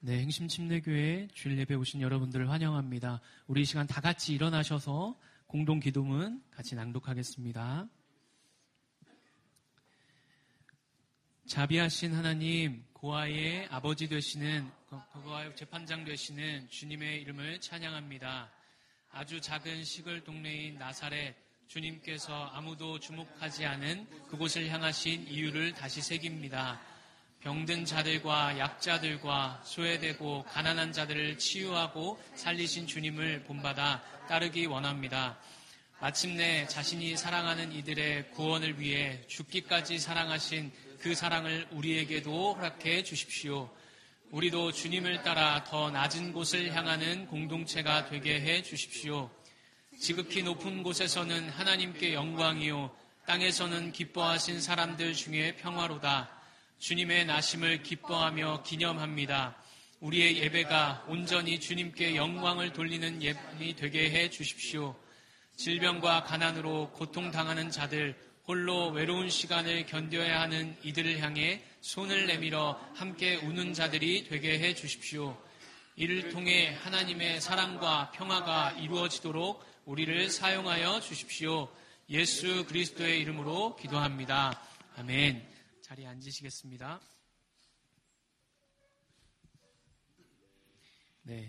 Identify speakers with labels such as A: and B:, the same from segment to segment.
A: 네, 행심침례교회 주일 예배 오신 여러분들을 환영합니다. 우리 이 시간 다 같이 일어나셔서 공동 기도문 같이 낭독하겠습니다. 자비하신 하나님, 고아의 아버지 되시는, 고아의 재판장 되시는 주님의 이름을 찬양합니다. 아주 작은 시골 동네인 나사렛, 주님께서 아무도 주목하지 않은 그곳을 향하신 이유를 다시 새깁니다. 병든 자들과 약자들과 소외되고 가난한 자들을 치유하고 살리신 주님을 본받아 따르기 원합니다. 마침내 자신이 사랑하는 이들의 구원을 위해 죽기까지 사랑하신 그 사랑을 우리에게도 허락해 주십시오. 우리도 주님을 따라 더 낮은 곳을 향하는 공동체가 되게 해 주십시오. 지극히 높은 곳에서는 하나님께 영광이요, 땅에서는 기뻐하신 사람들 중에 평화로다. 주님의 나심을 기뻐하며 기념합니다. 우리의 예배가 온전히 주님께 영광을 돌리는 예배이 되게 해 주십시오. 질병과 가난으로 고통당하는 자들, 홀로 외로운 시간을 견뎌야 하는 이들을 향해 손을 내밀어 함께 우는 자들이 되게 해 주십시오. 이를 통해 하나님의 사랑과 평화가 이루어지도록 우리를 사용하여 주십시오. 예수 그리스도의 이름으로 기도합니다. 아멘. 자리에 앉으시겠습니다. 네,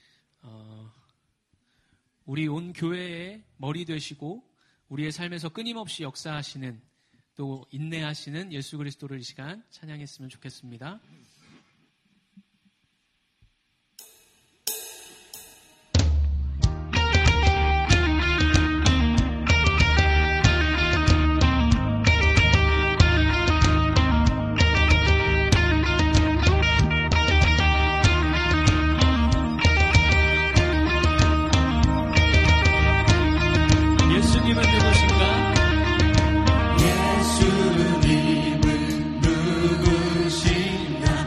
A: 우리 온 교회의 머리 되시고 우리의 삶에서 끊임없이 역사하시는, 또 인내하시는 예수 그리스도를 이 시간 찬양했으면 좋겠습니다.
B: 예수님은 누구신가?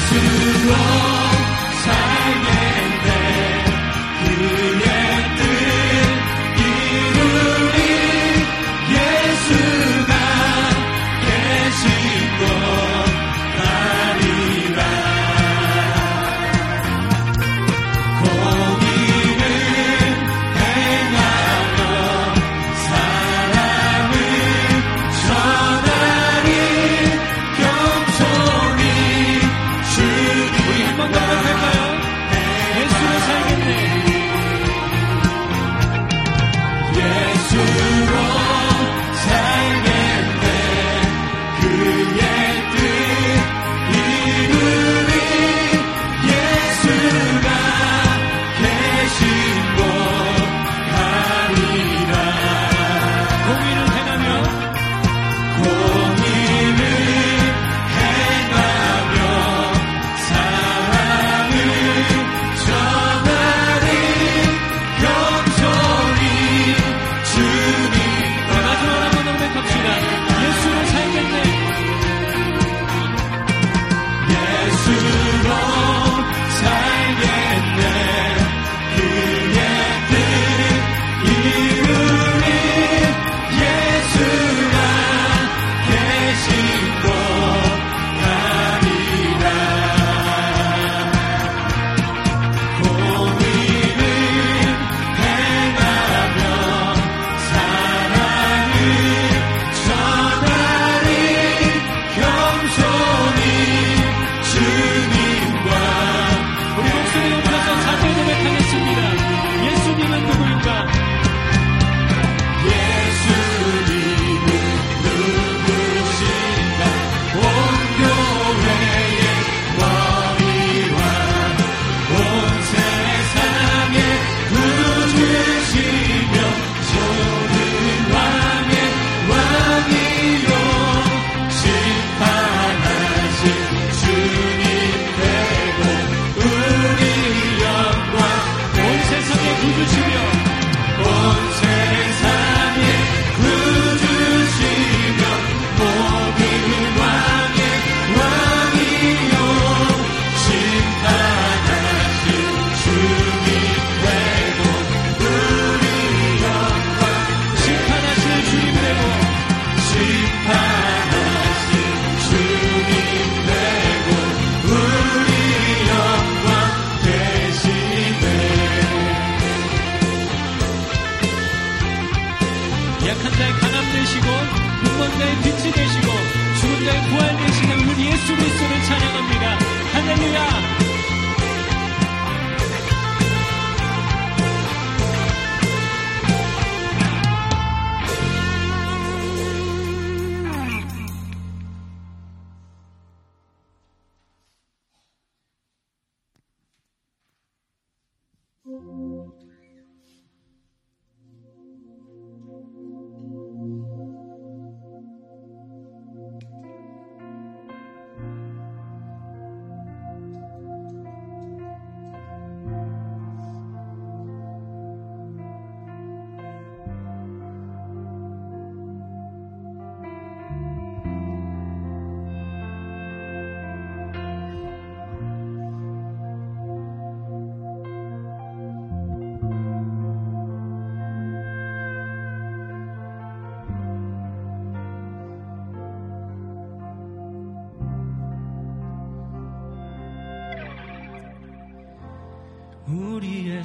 B: 우리의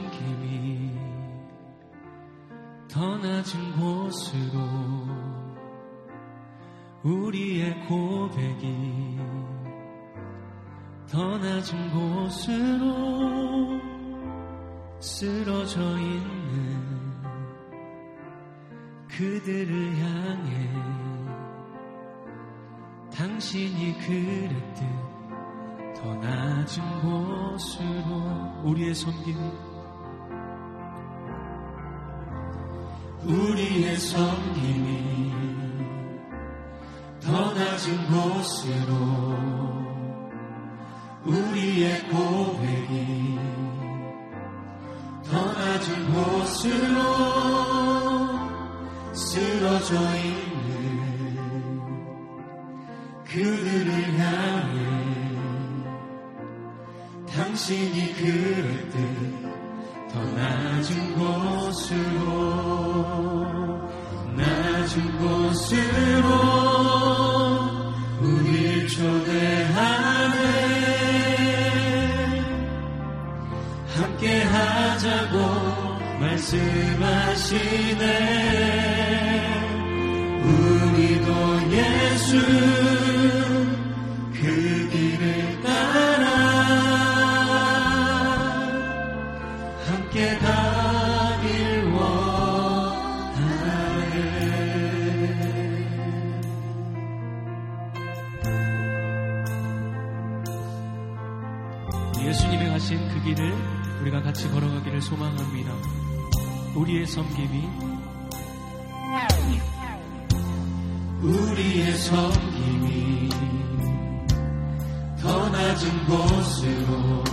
B: 섬김이 더 낮은 곳으로, 우리의 고백이 더 낮은 곳으로 쓰러져 있는 그들을 향해 당신이 그랬듯 더 낮은 곳으로 우리의 섬김이 더 낮은 곳으로, 우리의 고백이 더 낮은 곳으로 쓰러져 있는 그들을 향해 당신이 그럴 때 더 낮은 곳으로 우릴 초대하네. 함께 하자고 말씀하시네. 우리도 예수 그 길을 따라 함께 가길 원하네.
A: 예수님이 가신 그 길을 우리가 같이 걸어가기를 소망합니다. 우리의 섬김이
B: 더 낮은 곳으로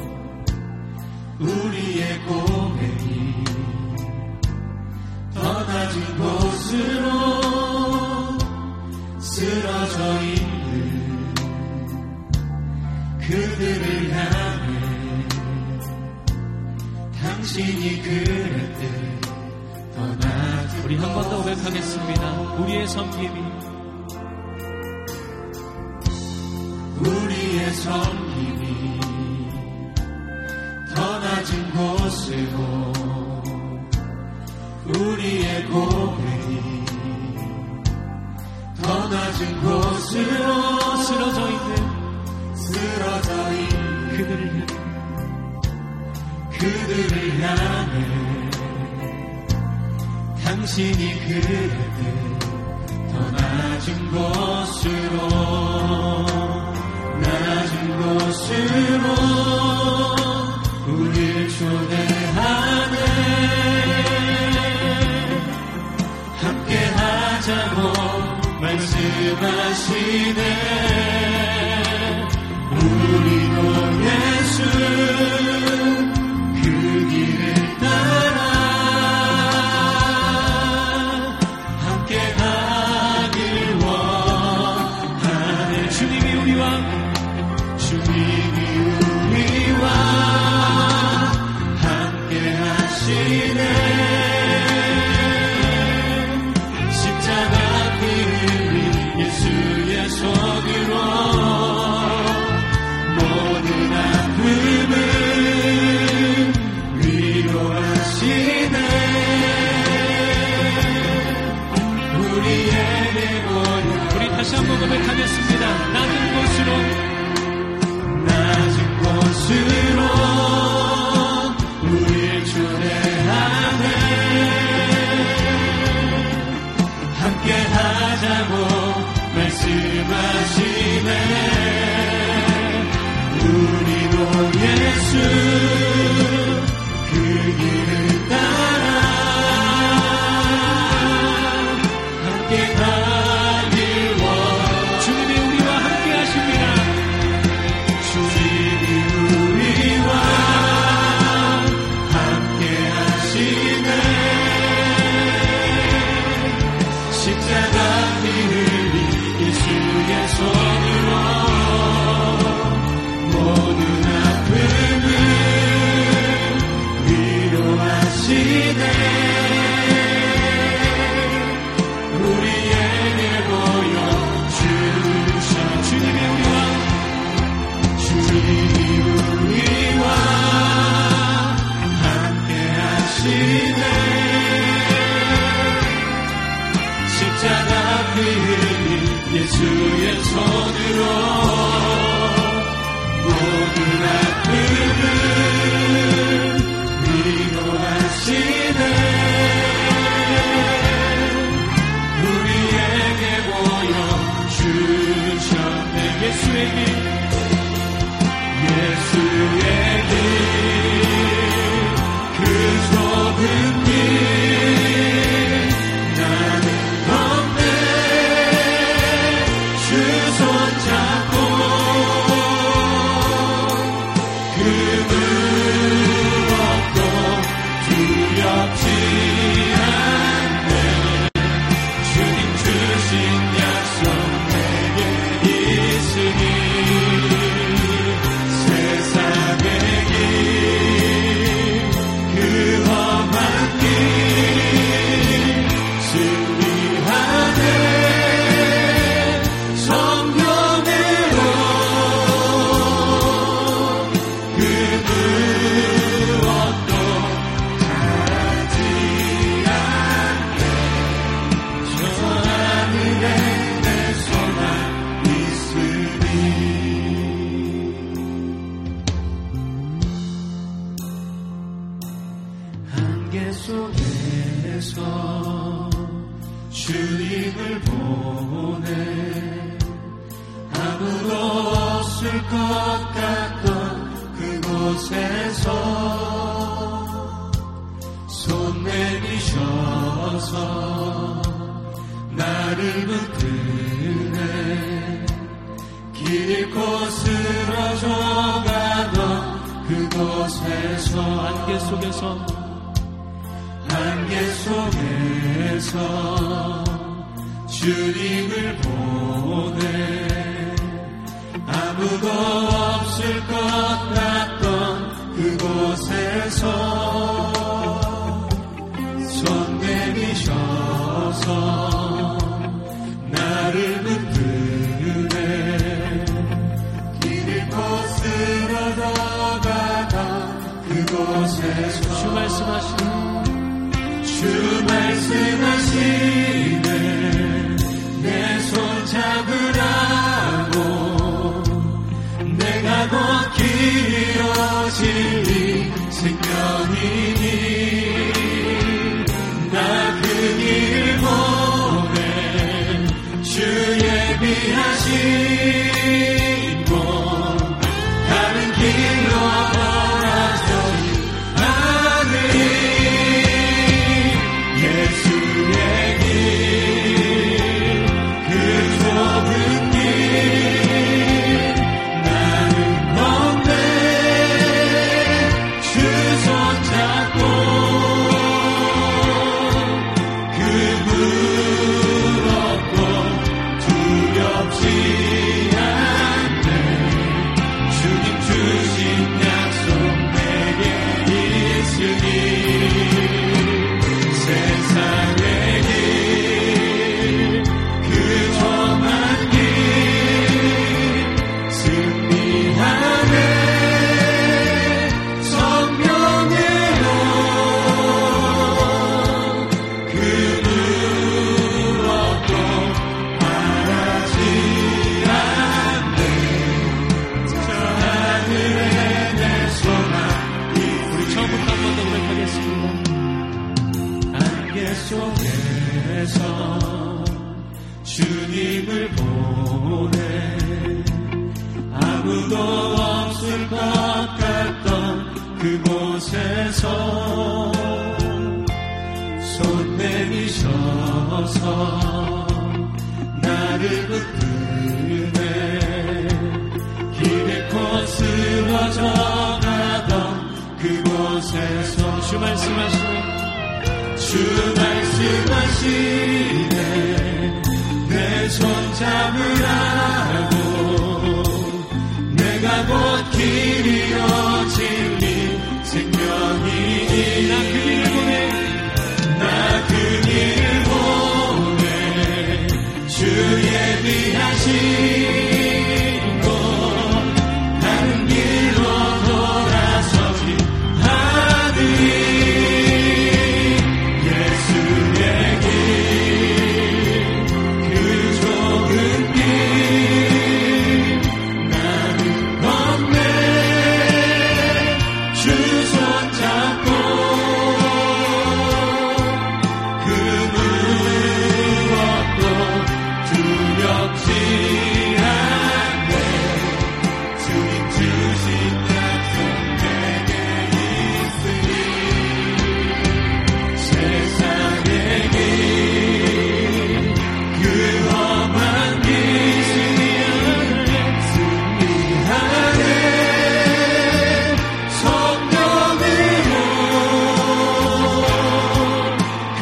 B: 우리의 고백이 더 낮은 곳으로 쓰러져 있는 그들을 향해 당신이 그럴 때 더 낮은
A: 우리 한 번 더 고백하겠습니다. 우리의 섬김이
B: 더 낮은 곳으로 우리의 고백이 더 낮은 곳으로
A: 쓰러져 있는
B: 그들을 향해 당신이 그럴 때 더 낮은 곳으로 우릴 초대하네. 함께 하자고 말씀하시네. 우리도 예수 그 길을 따라 함께 가길 원하네. 주님이 우리와 함께 하시네. 십자가 피 흘린 예수의 손으로 모든 아픔을 위로하시네. 우리에게 보여
A: 우리 다시 한번 고백하겠습니다. 낮은 곳으로
B: 우릴 초대하네. 함께 하자고 말씀하시네. 우리도 예수 그 길을 따라 함께 가길 원하네.
A: 주님이 우리와 함께 하십니다.
B: 십자가 피 흘린 예수의 손으로 모든 아픔을 위로하시네. 속에서 주님을 보내 아무도 없을 것 같던 그곳에서 손 내미셔서 나를 붙드네 길 잃고 쓰러져 가던 그곳에서 안개 속에서 주님을 보내 아무도 없을 것 같던 그곳에서 손 내미셔서 나를 붙드네 길 잃고 쓰러져 가던 그곳에서 주 말씀하시네 내 손 잡으라고 내가 곧 길이요 진리 생명이니 나 그 길 보내 주 예비하시고 다른 길로 돌아서지 않으리 예수의 길 그 좁은 길 나는 걷네 주 손잡고 그 무겁고 두렵지 않네 주님 주신 약속 내게 있으니 세상의 길 그 험한 길 승리하네 성령으로 그 무엇도 바라지 않네 저 하늘에 내 소망
A: 우리 처음부터 한 번 더 고백하겠습니다.
B: 안개 속에서 주님을 보내 아무도 없을 것 같던 그곳에서 손 내미셔서 나를 붙드네 길 잃고 쓰러져 가던 그곳에서 주 말씀하시네 내 손 잡으라고 내가 곧 길이요 진리 생명이니 나 그 길 보내 주 예비하시고 다른 길로 돌아서지 않으리 예수의 길 그 좁은 길 나는 걷네 주 손잡고 그 무엇도 두렵지 않네 주님 주신 약속 내게 있으니 세상의 길 그 험한 길 승리하네 성령으로 그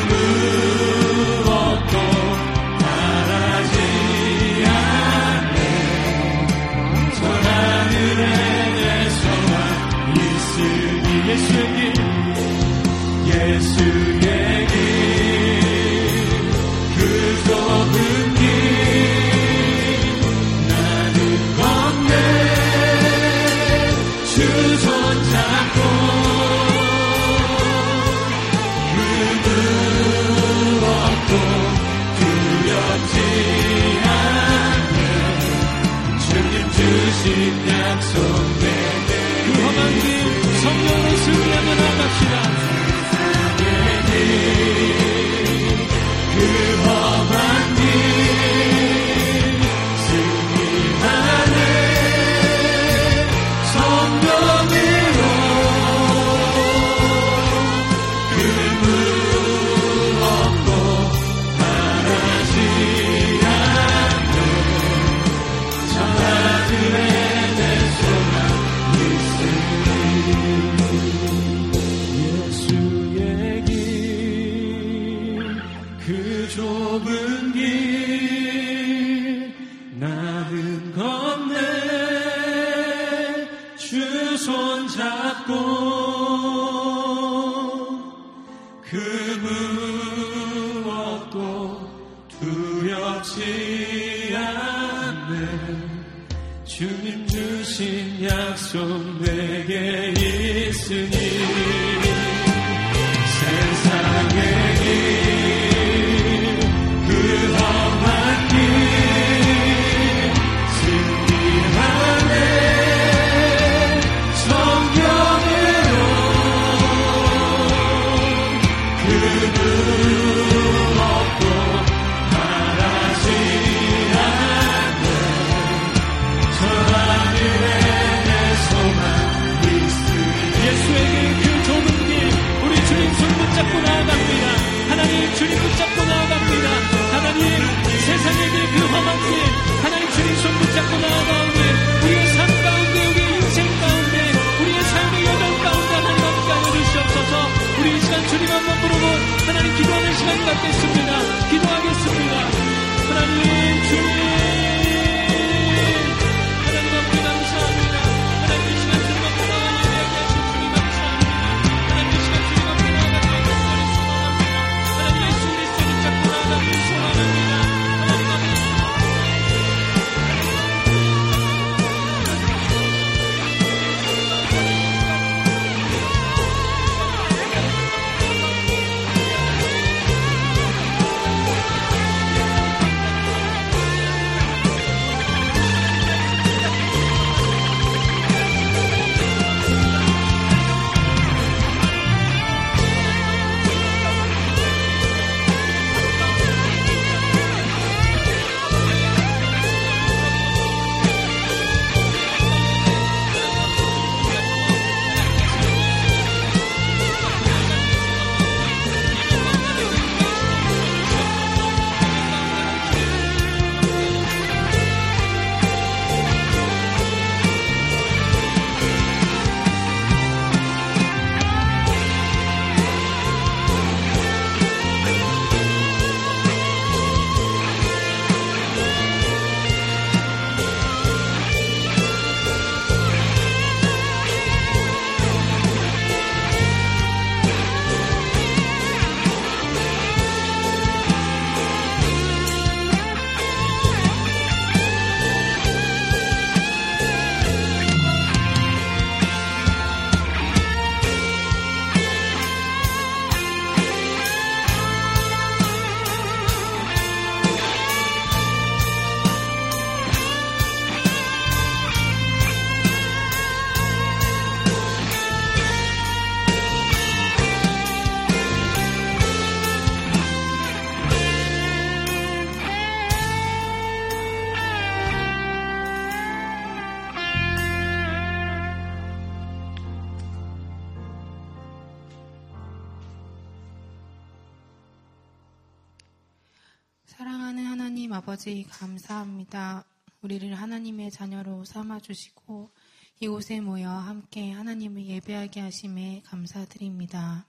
B: 무엇도 바라지 않네 저 하늘에 내 소망 있으니 예수의 길 그 좁은 길 나는 걷네 주 손잡고 그 무엇도 두렵지 않네 주님 주신 약속 내게
A: 그 험한 길 성령으로 승리하며 나갑시다.
B: 그 험한 길 승리하네 성령으로 금을 얻고 바라지 않네 저 하늘에 내 소망 있으니 예수의 길 그 좁은 길 나는 건네 주 손 잡고 금을 얻고 두렵지 않네 주님 주신 약속 내게 있으니 세상의 길 그 험한 길 승리하네 성령으로 금을 얻고 바라지 않네 저 하늘에 내 소망 있으니 예수의 길 그 좁은 길 우리 주님 손 붙잡고 나아갑니다. 하나님 주님 붙잡고 나아갑니다. 하나님 세상의 길 그 험한 길 하나님 주님 손 붙잡고 나아가오니 우리의 삶 가운데 우리의 인생 가운데 우리의 삶의 여정 가운데 하나님 함께 하여 주시옵소서. 우리 이 시간 주님 한번 부르고 하나님 기도하는 시간 갖겠습니다. 기도하겠습니다. 하나님 주님 하나님 앞에 감사합니다. 하나님 이 시간 주님 앞에 나와 예배하게 하신 주님 감사합니다. 하나님 이 시간 주님 앞에 나아가게 하신 주님 소망합니다. 하나님 예수 그리스도를 잡고 나아가길 소망합니다. 하나님 앞에
C: 사랑하는 하나님 아버지 감사합니다. 우리를 하나님의 자녀로 삼아주시고 이곳에 모여 함께 하나님을 예배하게 하심에 감사드립니다.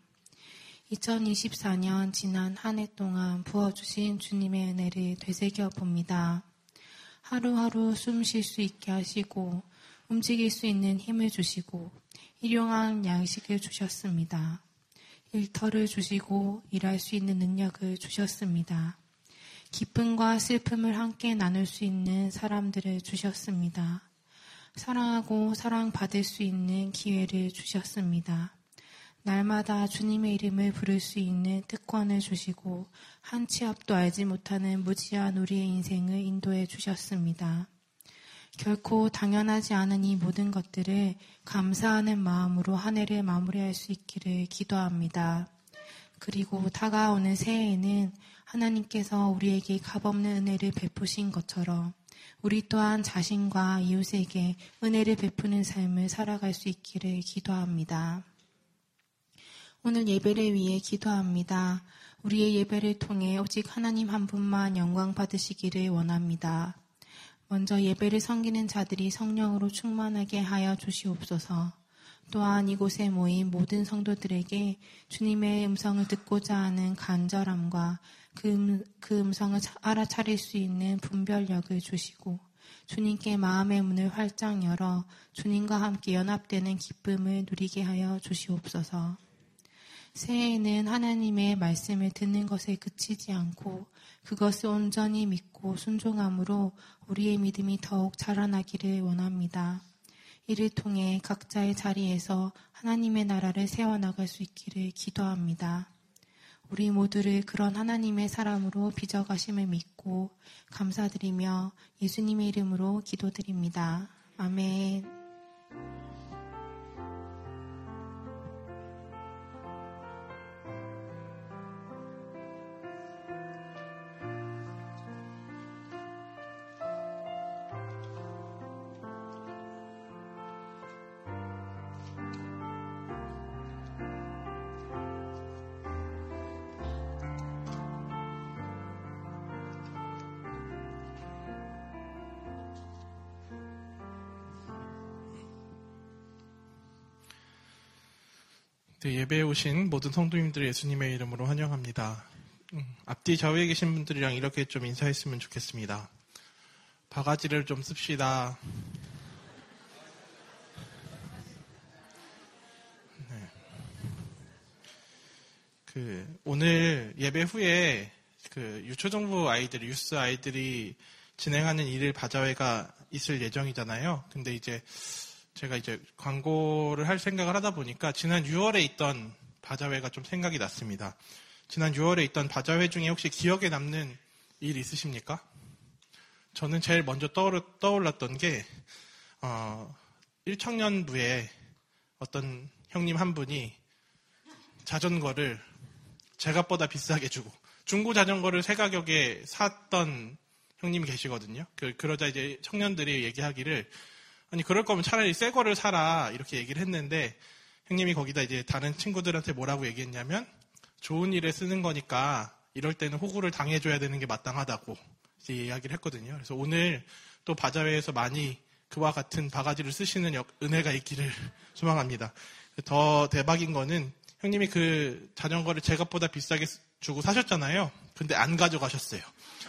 C: 2024년 지난 한 해 동안 부어주신 주님의 은혜를 되새겨 봅니다. 하루하루 숨 쉴 수 있게 하시고 움직일 수 있는 힘을 주시고 일용할 양식을 주셨습니다. 일터를 주시고 일할 수 있는 능력을 주셨습니다. 기쁨과 슬픔을 함께 나눌 수 있는 사람들을 주셨습니다. 사랑하고 사랑받을 수 있는 기회를 주셨습니다. 날마다 주님의 이름을 부를 수 있는 특권을 주시고 한 치 앞도 알지 못하는 무지한 우리의 인생을 인도해 주셨습니다. 결코 당연하지 않은 이 모든 것들을 감사하는 마음으로 한 해를 마무리할 수 있기를 기도합니다. 그리고 다가오는 새해에는 하나님께서 우리에게 값없는 은혜를 베푸신 것처럼 우리 또한 자신과 이웃에게 은혜를 베푸는 삶을 살아갈 수 있기를 기도합니다. 오늘 예배를 위해 기도합니다. 우리의 예배를 통해 오직 하나님 한 분만 영광 받으시기를 원합니다. 먼저 예배를 섬기는 자들이 성령으로 충만하게 하여 주시옵소서. 또한 이곳에 모인 모든 성도들에게 주님의 음성을 듣고자 하는 간절함과 그 음성을 알아차릴 수 있는 분별력을 주시고 주님께 마음의 문을 활짝 열어 주님과 함께 연합되는 기쁨을 누리게 하여 주시옵소서. 새해에는 하나님의 말씀을 듣는 것에 그치지 않고 그것을 온전히 믿고 순종함으로 우리의 믿음이 더욱 자라나기를 원합니다. 이를 통해 각자의 자리에서 하나님의 나라를 세워나갈 수 있기를 기도합니다. 우리 모두를 그런 하나님의 사람으로 빚어가심을 믿고 감사드리며 예수님의 이름으로 기도드립니다. 아멘.
D: 예배에 오신 모든 성도님들 예수님의 이름으로 환영합니다. 앞뒤 좌우에 계신 분들이랑 이렇게 좀 인사했으면 좋겠습니다. 바가지를 좀 씁시다. 네. 오늘 예배 후에 유초정부 아이들, 유스 아이들이 진행하는 일일 바자회가 있을 예정이잖아요. 근데 이제 제가 광고를 할 생각을 하다 보니까 지난 6월에 있던 바자회가 좀 생각이 났습니다. 지난 6월에 있던 바자회 중에 혹시 기억에 남는 일 있으십니까? 저는 제일 먼저 떠올랐던 게 1청년부에 어떤 형님 한 분이 자전거를 제값보다 비싸게 주고 중고 자전거를 새 가격에 샀던 형님이 계시거든요. 그러자 이제 청년들이 얘기하기를 아니 그럴 거면 차라리 새 거를 사라 이렇게 얘기를 했는데 형님이 거기다 이제 다른 친구들한테 뭐라고 얘기했냐면 좋은 일에 쓰는 거니까 이럴 때는 호구를 당해줘야 되는 게 마땅하다고 이제 이야기를 했거든요. 그래서 오늘 또 바자회에서 많이 그와 같은 바가지를 쓰시는 은혜가 있기를 소망합니다. 더 대박인 거는 형님이 그 자전거를 제값보다 비싸게 주고 사셨잖아요. 근데 안 가져가셨어요.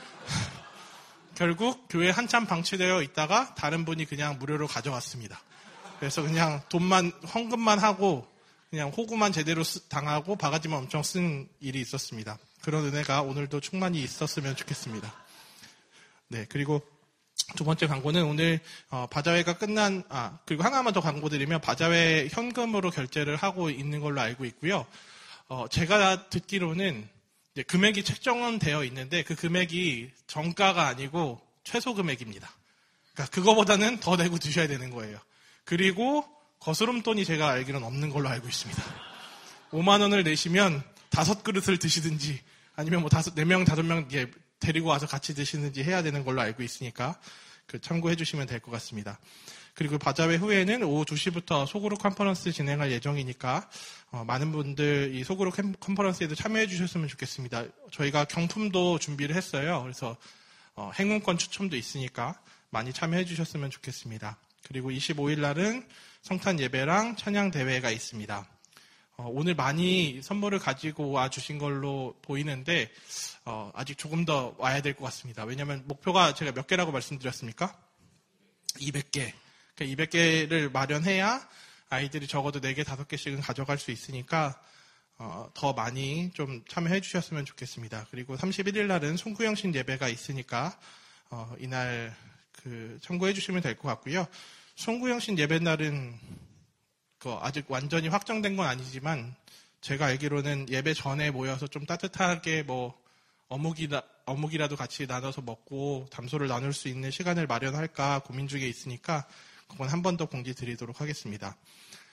D: 결국 교회에 한참 방치되어 있다가 다른 분이 그냥 무료로 가져갔습니다. 그래서 그냥 돈만 헌금만 하고 그냥 호구만 제대로 당하고 바가지만 엄청 쓴 일이 있었습니다. 그런 은혜가 오늘도 충만히 있었으면 좋겠습니다. 네, 그리고 두 번째 광고는 오늘 바자회가 그리고 하나만 더 광고 드리면 바자회 현금으로 결제를 하고 있는 걸로 알고 있고요. 제가 듣기로는 금액이 책정되어 있는데 그 금액이 정가가 아니고 최소 금액입니다. 그러니까 그거보다는 더 내고 드셔야 되는 거예요. 그리고 거스름돈이 제가 알기로는 없는 걸로 알고 있습니다. 5만 원을 내시면 5그릇을 드시든지 아니면 4명, 5명 데리고 와서 같이 드시든지 해야 되는 걸로 알고 있으니까 참고해 주시면 될 것 같습니다. 그리고 바자회 후에는 오후 2시부터 소그룹 컨퍼런스 진행할 예정이니까 많은 분들 이 소그룹 컨퍼런스에도 참여해 주셨으면 좋겠습니다. 저희가 경품도 준비를 했어요. 그래서 행운권 추첨도 있으니까 많이 참여해 주셨으면 좋겠습니다. 그리고 25일 날은 성탄 예배랑 찬양 대회가 있습니다. 오늘 많이 선물을 가지고 와 주신 걸로 보이는데 아직 조금 더 와야 될 것 같습니다. 왜냐하면 목표가 제가 몇 개라고 말씀드렸습니까? 200개. 200개를 마련해야 아이들이 적어도 4개, 5개씩은 가져갈 수 있으니까 더 많이 좀 참여해 주셨으면 좋겠습니다. 그리고 31일 날은 송구영신 예배가 있으니까 이날 참고해 주시면 될 것 같고요. 송구영신 예배 날은 아직 완전히 확정된 건 아니지만 제가 알기로는 예배 전에 모여서 좀 따뜻하게 어묵이라도 같이 나눠서 먹고 담소를 나눌 수 있는 시간을 마련할까 고민 중에 있으니까 그건 한 번 더 공지 드리도록 하겠습니다.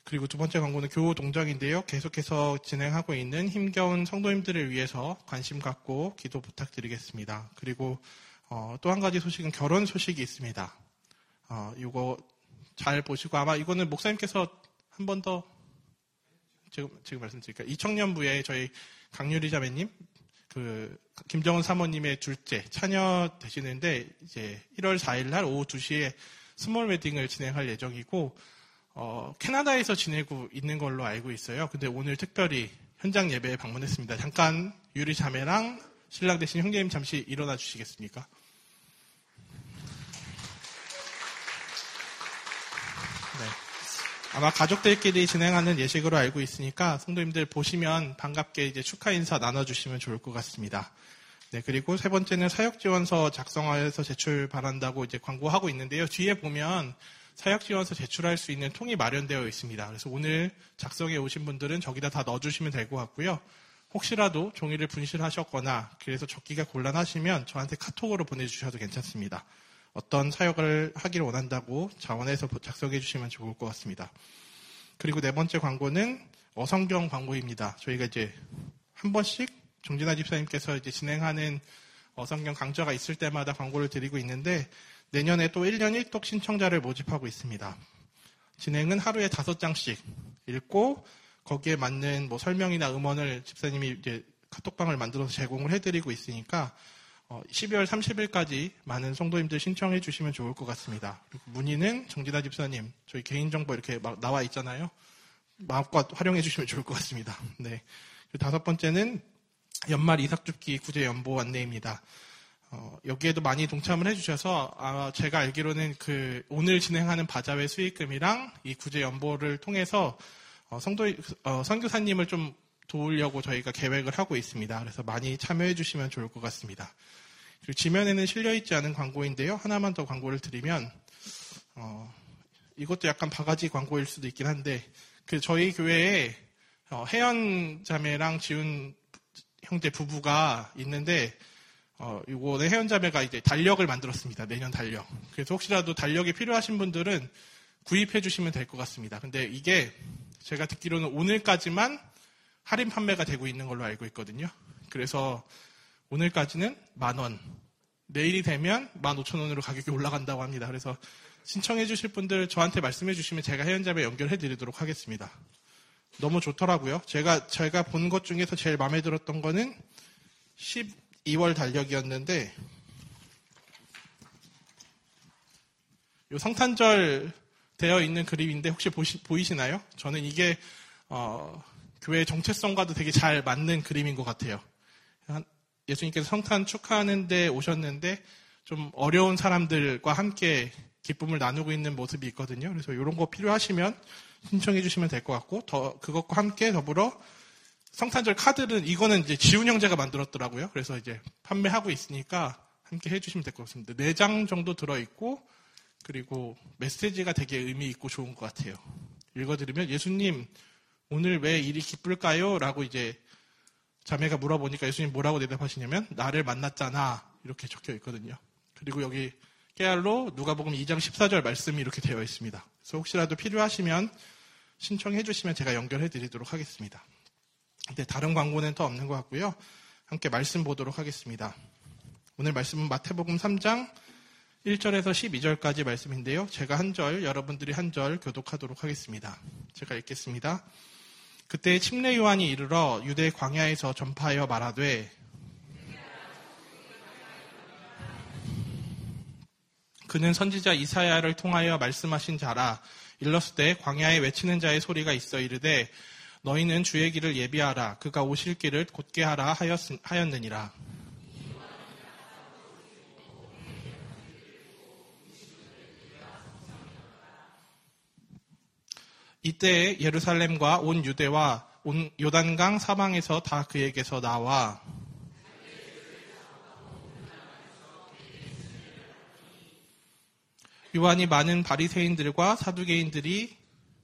D: 그리고 두 번째 광고는 교우 동정인데요. 계속해서 진행하고 있는 힘겨운 성도님들을 위해서 관심 갖고 기도 부탁드리겠습니다. 그리고 또 한 가지 소식은 결혼 소식이 있습니다. 이거 잘 보시고 아마 이거는 목사님께서 한 번 더 지금 말씀드릴까요? 이청년부에 저희 강유리 자매님, 김정은 사모님의 둘째 차녀 되시는데 이제 1월 4일 날 오후 2시에 스몰 웨딩을 진행할 예정이고 캐나다에서 지내고 있는 걸로 알고 있어요. 근데 오늘 특별히 현장 예배에 방문했습니다. 잠깐 유리 자매랑 신랑 되신 형제님 잠시 일어나 주시겠습니까? 네. 아마 가족들끼리 진행하는 예식으로 알고 있으니까 성도님들 보시면 반갑게 이제 축하 인사 나눠주시면 좋을 것 같습니다. 네, 그리고 세 번째는 사역지원서 작성하여서 제출 바란다고 이제 광고하고 있는데요. 뒤에 보면 사역지원서 제출할 수 있는 통이 마련되어 있습니다. 그래서 오늘 작성해 오신 분들은 저기다 다 넣어주시면 될 것 같고요. 혹시라도 종이를 분실하셨거나 그래서 적기가 곤란하시면 저한테 카톡으로 보내주셔도 괜찮습니다. 어떤 사역을 하기를 원한다고 자원해서 작성해 주시면 좋을 것 같습니다. 그리고 네 번째 광고는 어성경 광고입니다. 저희가 이제 한 번씩 정진아 집사님께서 이제 진행하는 어성경 강좌가 있을 때마다 광고를 드리고 있는데 내년에 또 1년 1독 신청자를 모집하고 있습니다. 진행은 하루에 5장씩 읽고 거기에 맞는 뭐 설명이나 음원을 집사님이 이제 카톡방을 만들어서 제공을 해드리고 있으니까 12월 30일까지 많은 성도님들 신청해 주시면 좋을 것 같습니다. 문의는 정진아 집사님, 저희 개인정보 이렇게 막 나와 있잖아요. 마음껏 활용해 주시면 좋을 것 같습니다. 네. 다섯 번째는 연말 이삭줍기 구제 연보 안내입니다. 여기에도 많이 동참을 해주셔서 제가 알기로는 오늘 진행하는 바자회 수익금이랑 이 구제 연보를 통해서 선교사님을 좀 도우려고 저희가 계획을 하고 있습니다. 그래서 많이 참여해 주시면 좋을 것 같습니다. 그리고 지면에는 실려있지 않은 광고인데요. 하나만 더 광고를 드리면 이것도 약간 바가지 광고일 수도 있긴 한데 저희 교회에 혜연 자매랑 지훈 형제 부부가 있는데 이거는 혜연 자매가 이제 달력을 만들었습니다. 내년 달력. 그래서 혹시라도 달력이 필요하신 분들은 구입해 주시면 될 것 같습니다. 근데 이게 제가 듣기로는 오늘까지만 할인 판매가 되고 있는 걸로 알고 있거든요. 그래서 오늘까지는 10,000원, 내일이 되면 15,000원으로 가격이 올라간다고 합니다. 그래서 신청해 주실 분들 저한테 말씀해 주시면 제가 혜연자매 연결해 드리도록 하겠습니다. 너무 좋더라고요. 제가 본 것 중에서 제일 마음에 들었던 거는 12월 달력이었는데 요 성탄절 되어 있는 그림인데 혹시 보이시나요? 저는 이게 교회의 정체성과도 되게 잘 맞는 그림인 것 같아요. 예수님께서 성탄 축하하는데 오셨는데 좀 어려운 사람들과 함께 기쁨을 나누고 있는 모습이 있거든요. 그래서 이런 거 필요하시면 신청해 주시면 될 것 같고 그것과 함께 더불어 성탄절 카드는 이거는 이제 지훈 형제가 만들었더라고요. 그래서 이제 판매하고 있으니까 함께 해주시면 될 것 같습니다. 4장 정도 들어있고 그리고 메시지가 되게 의미 있고 좋은 것 같아요. 읽어드리면 예수님 오늘 왜 이리 기쁠까요? 라고 이제 자매가 물어보니까 예수님 뭐라고 대답하시냐면 나를 만났잖아 이렇게 적혀 있거든요. 그리고 여기 깨알로 누가복음 2장 14절 말씀이 이렇게 되어 있습니다. 그래서 혹시라도 필요하시면 신청해 주시면 제가 연결해 드리도록 하겠습니다. 근데 다른 광고는 더 없는 것 같고요. 함께 말씀 보도록 하겠습니다. 오늘 말씀은 마태복음 3장 1절에서 12절까지 말씀인데요. 제가 한 절, 여러분들이 한 절 교독하도록 하겠습니다. 제가 읽겠습니다. 그때 침례 요한이 이르러 유대 광야에서 전파하여 말하되 그는 선지자 이사야를 통하여 말씀하신 자라. 일렀을 때 광야에 외치는 자의 소리가 있어 이르되 너희는 주의 길을 예비하라. 그가 오실 길을 곧게 하라 하였느니라. 이때 예루살렘과 온 유대와 온 요단강 사방에서 다 그에게서 나와 요한이 많은 바리새인들과 사두개인들이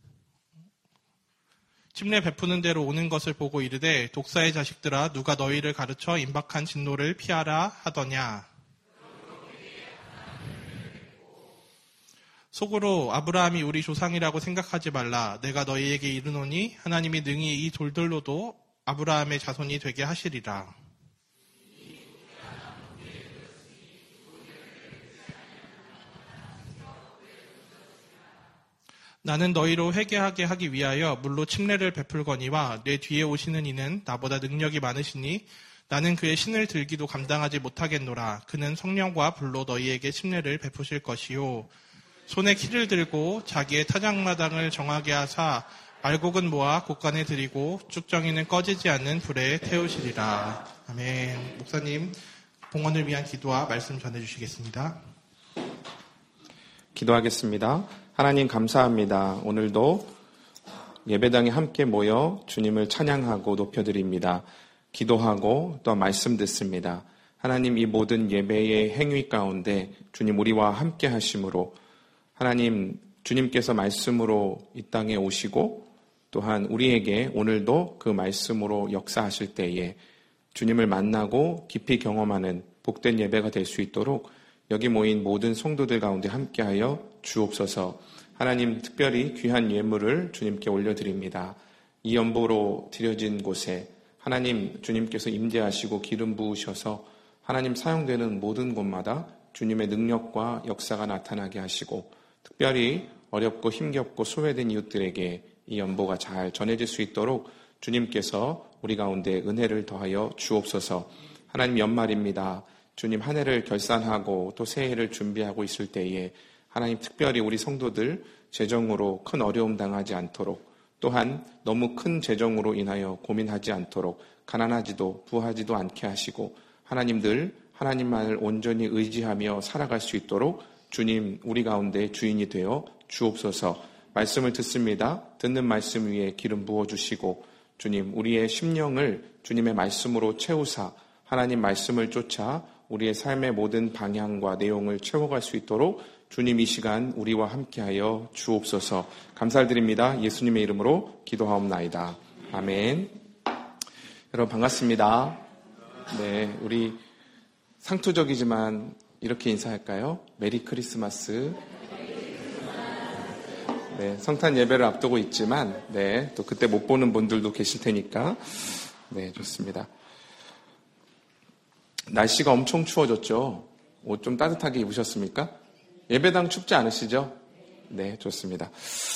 D: 침례 베푸는 대로 오는 것을 보고 이르되 독사의 자식들아 누가 너희를 가르쳐 임박한 진노를 피하라 하더냐. 속으로 아브라함이 우리 조상이라고 생각하지 말라. 내가 너희에게 이르노니 하나님이 능히 이 돌들로도 아브라함의 자손이 되게 하시리라. 나는 너희로 회개하게 하기 위하여 물로 침례를 베풀거니와 내 뒤에 오시는 이는 나보다 능력이 많으시니 나는 그의 신을 들기도 감당하지 못하겠노라. 그는 성령과 불로 너희에게 침례를 베푸실 것이요. 손에 키를 들고 자기의 타작마당을 정하게 하사 말곡은 모아 곳간에 들이고 쭉정이는 꺼지지 않는 불에 태우시리라. 아멘. 목사님, 봉헌을 위한 기도와 말씀 전해주시겠습니다.
E: 기도하겠습니다. 하나님 감사합니다. 오늘도 예배당에 함께 모여 주님을 찬양하고 높여드립니다. 기도하고 또 말씀 듣습니다. 하나님, 이 모든 예배의 행위 가운데 주님 우리와 함께 하심으로 하나님, 주님께서 말씀으로 이 땅에 오시고 또한 우리에게 오늘도 그 말씀으로 역사하실 때에 주님을 만나고 깊이 경험하는 복된 예배가 될 수 있도록 여기 모인 모든 성도들 가운데 함께하여 주옵소서. 하나님, 특별히 귀한 예물을 주님께 올려드립니다. 이 연보로 드려진 곳에 하나님 주님께서 임재하시고 기름 부으셔서 하나님 사용되는 모든 곳마다 주님의 능력과 역사가 나타나게 하시고 특별히 어렵고 힘겹고 소외된 이웃들에게 이 연보가 잘 전해질 수 있도록 주님께서 우리 가운데 은혜를 더하여 주옵소서. 하나님, 연말입니다. 주님, 한 해를 결산하고 또 새해를 준비하고 있을 때에 하나님, 특별히 우리 성도들 재정으로 큰 어려움 당하지 않도록 또한 너무 큰 재정으로 인하여 고민하지 않도록 가난하지도 부하지도 않게 하시고 하나님들 하나님만을 온전히 의지하며 살아갈 수 있도록 주님 우리 가운데 주인이 되어 주옵소서. 말씀을 듣습니다. 듣는 말씀 위에 기름 부어주시고 주님 우리의 심령을 주님의 말씀으로 채우사 하나님 말씀을 쫓아 우리의 삶의 모든 방향과 내용을 채워갈 수 있도록 주님 이 시간 우리와 함께하여 주옵소서. 감사드립니다. 예수님의 이름으로 기도하옵나이다. 아멘. 여러분 반갑습니다. 네, 우리 상투적이지만 이렇게 인사할까요? 메리 크리스마스. 네, 성탄 예배를 앞두고 있지만 네, 또 그때 못 보는 분들도 계실 테니까 네, 좋습니다. 날씨가 엄청 추워졌죠? 옷 좀 따뜻하게 입으셨습니까? 예배당 춥지 않으시죠? 네, 좋습니다.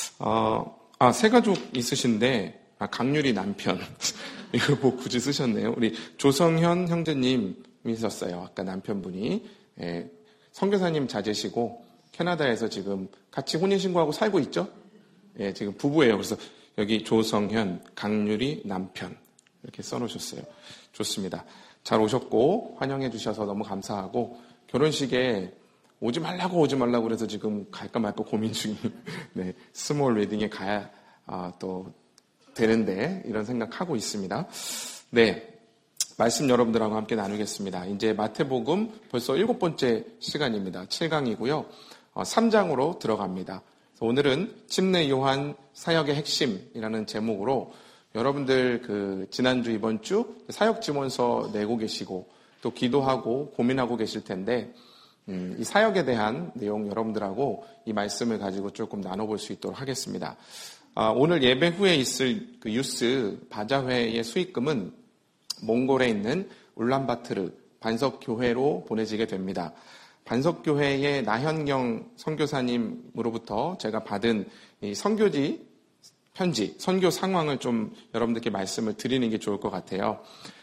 E: 새 가족 있으신데, 강유리 남편. 이걸 뭐 굳이 쓰셨네요. 우리 조성현 형제님이 썼어요. 아까 남편분이. 예, 선교사님 자제시고, 캐나다에서 지금 같이 혼인신고하고 살고 있죠? 예, 지금 부부예요. 그래서 여기 조성현, 강유리 남편. 이렇게 써놓으셨어요. 좋습니다. 잘 오셨고, 환영해 주셔서 너무 감사하고, 결혼식에 오지 말라고 그래서 지금 갈까 말까 고민 중인, 네, 스몰 웨딩에 가야, 또, 되는데, 이런 생각하고 있습니다. 네. 말씀 여러분들하고 함께 나누겠습니다. 이제 마태복음 벌써 7번째 시간입니다. 7강이고요. 3장으로 들어갑니다. 오늘은 침례 요한 사역의 핵심이라는 제목으로 여러분들 지난주 이번 주 사역 지원서 내고 계시고 또 기도하고 고민하고 계실 텐데 이 사역에 대한 내용 여러분들하고 이 말씀을 가지고 조금 나눠볼 수 있도록 하겠습니다. 오늘 예배 후에 있을 그 유스 바자회의 수익금은 몽골에 있는 울란바토르 반석교회로 보내지게 됩니다. 반석교회의 나현경 선교사님으로부터 제가 받은 이 선교지 편지, 선교 상황을 좀 여러분들께 말씀을 드리는 게 좋을 것 같아요.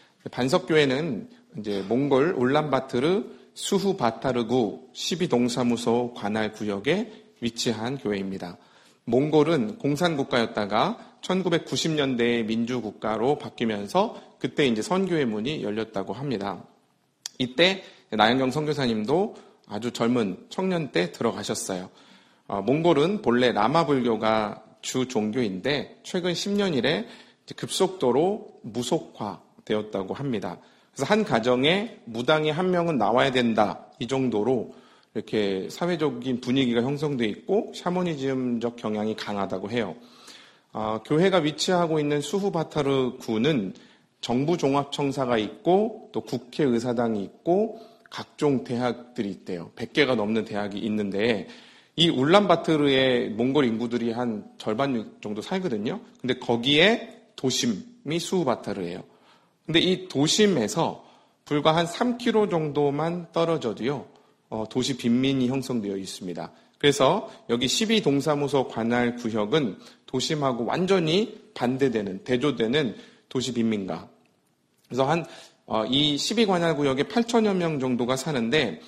E: 반석교회는 이제 몽골 울란바토르 수후바타르구 12동사무소 관할 구역에 위치한 교회입니다. 몽골은 공산국가였다가 1990년대에 민주국가로 바뀌면서 그때 이제 선교의 문이 열렸다고 합니다. 이때 나영경 선교사님도 아주 젊은 청년 때 들어가셨어요. 몽골은 본래 라마 불교가 주 종교인데 최근 10년 이래 급속도로 무속화되었다고 합니다. 그래서 한 가정에 무당이 한 명은 나와야 된다. 이 정도로 이렇게 사회적인 분위기가 형성돼 있고 샤머니즘적 경향이 강하다고 해요. 교회가 위치하고 있는 수후바타르 구는 정부 종합청사가 있고 또 국회의사당이 있고 각종 대학들이 있대요. 100개가 넘는 대학이 있는데 이 울란바토르의 몽골 인구들이 한 절반 정도 살거든요. 근데 거기에 도심이 수우바타르예요. 근데 이 도심에서 불과 한 3km 정도만 떨어져도요, 도시 빈민이 형성되어 있습니다. 그래서 여기 12동사무소 관할 구역은 도심하고 완전히 반대되는, 대조되는 도시 빈민가. 그래서 이 12관할 구역에 8천여 명 정도가 사는데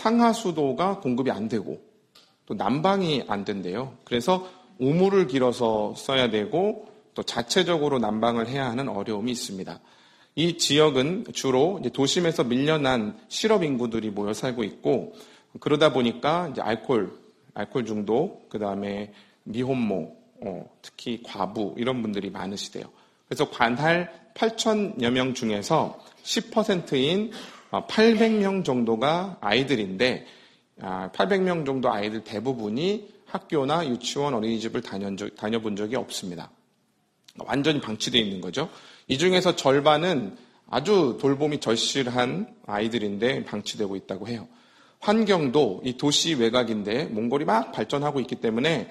E: 상하수도가 공급이 안 되고 또 난방이 안 된대요. 그래서 우물을 길어서 써야 되고 또 자체적으로 난방을 해야 하는 어려움이 있습니다. 이 지역은 주로 이제 도심에서 밀려난 실업 인구들이 모여 살고 있고 그러다 보니까 이제 알코올 중독, 그 다음에 미혼모, 특히 과부 이런 분들이 많으시대요. 그래서 관할 8천여 명 중에서 10%인 800명 정도가 아이들인데 800명 정도 아이들 대부분이 학교나 유치원, 어린이집을 다녀본 적이 없습니다. 완전히 방치되어 있는 거죠. 이 중에서 절반은 아주 돌봄이 절실한 아이들인데 방치되고 있다고 해요. 환경도 이 도시 외곽인데 몽골이 막 발전하고 있기 때문에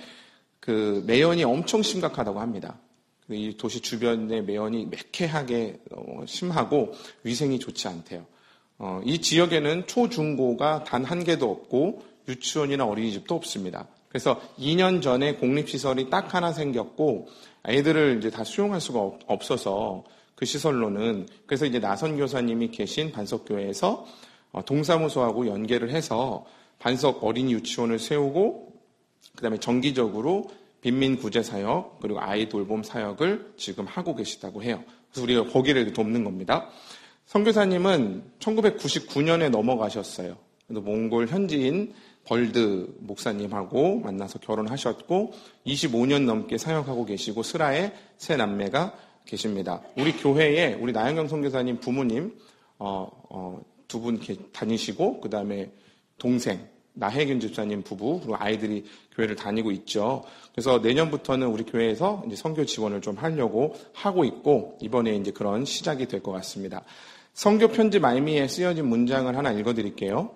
E: 그 매연이 엄청 심각하다고 합니다. 이 도시 주변의 매연이 매캐하게 심하고 위생이 좋지 않대요. 이 지역에는 초중고가 단 한 개도 없고 유치원이나 어린이집도 없습니다. 그래서 2년 전에 공립시설이 딱 하나 생겼고 아이들을 이제 다 수용할 수가 없어서 그 시설로는 그래서 이제 나선 교사님이 계신 반석교회에서 동사무소하고 연계를 해서 반석 어린이 유치원을 세우고 그다음에 정기적으로 빈민 구제 사역 그리고 아이 돌봄 사역을 지금 하고 계시다고 해요. 그래서 우리가 거기를 돕는 겁니다. 선교사님은 1999년에 넘어가셨어요. 그래서 몽골 현지인 벌드 목사님하고 만나서 결혼하셨고 25년 넘게 사역하고 계시고 스라에 세 남매가 계십니다. 우리 교회에 우리 나영경 선교사님 부모님 두 분 다니시고 그 다음에 동생 나혜균 집사님 부부 그리고 아이들이 교회를 다니고 있죠. 그래서 내년부터는 우리 교회에서 이제 선교 지원을 좀 하려고 하고 있고 이번에 이제 그런 시작이 될 것 같습니다. 선교 편지 말미에 쓰여진 문장을 하나 읽어드릴게요.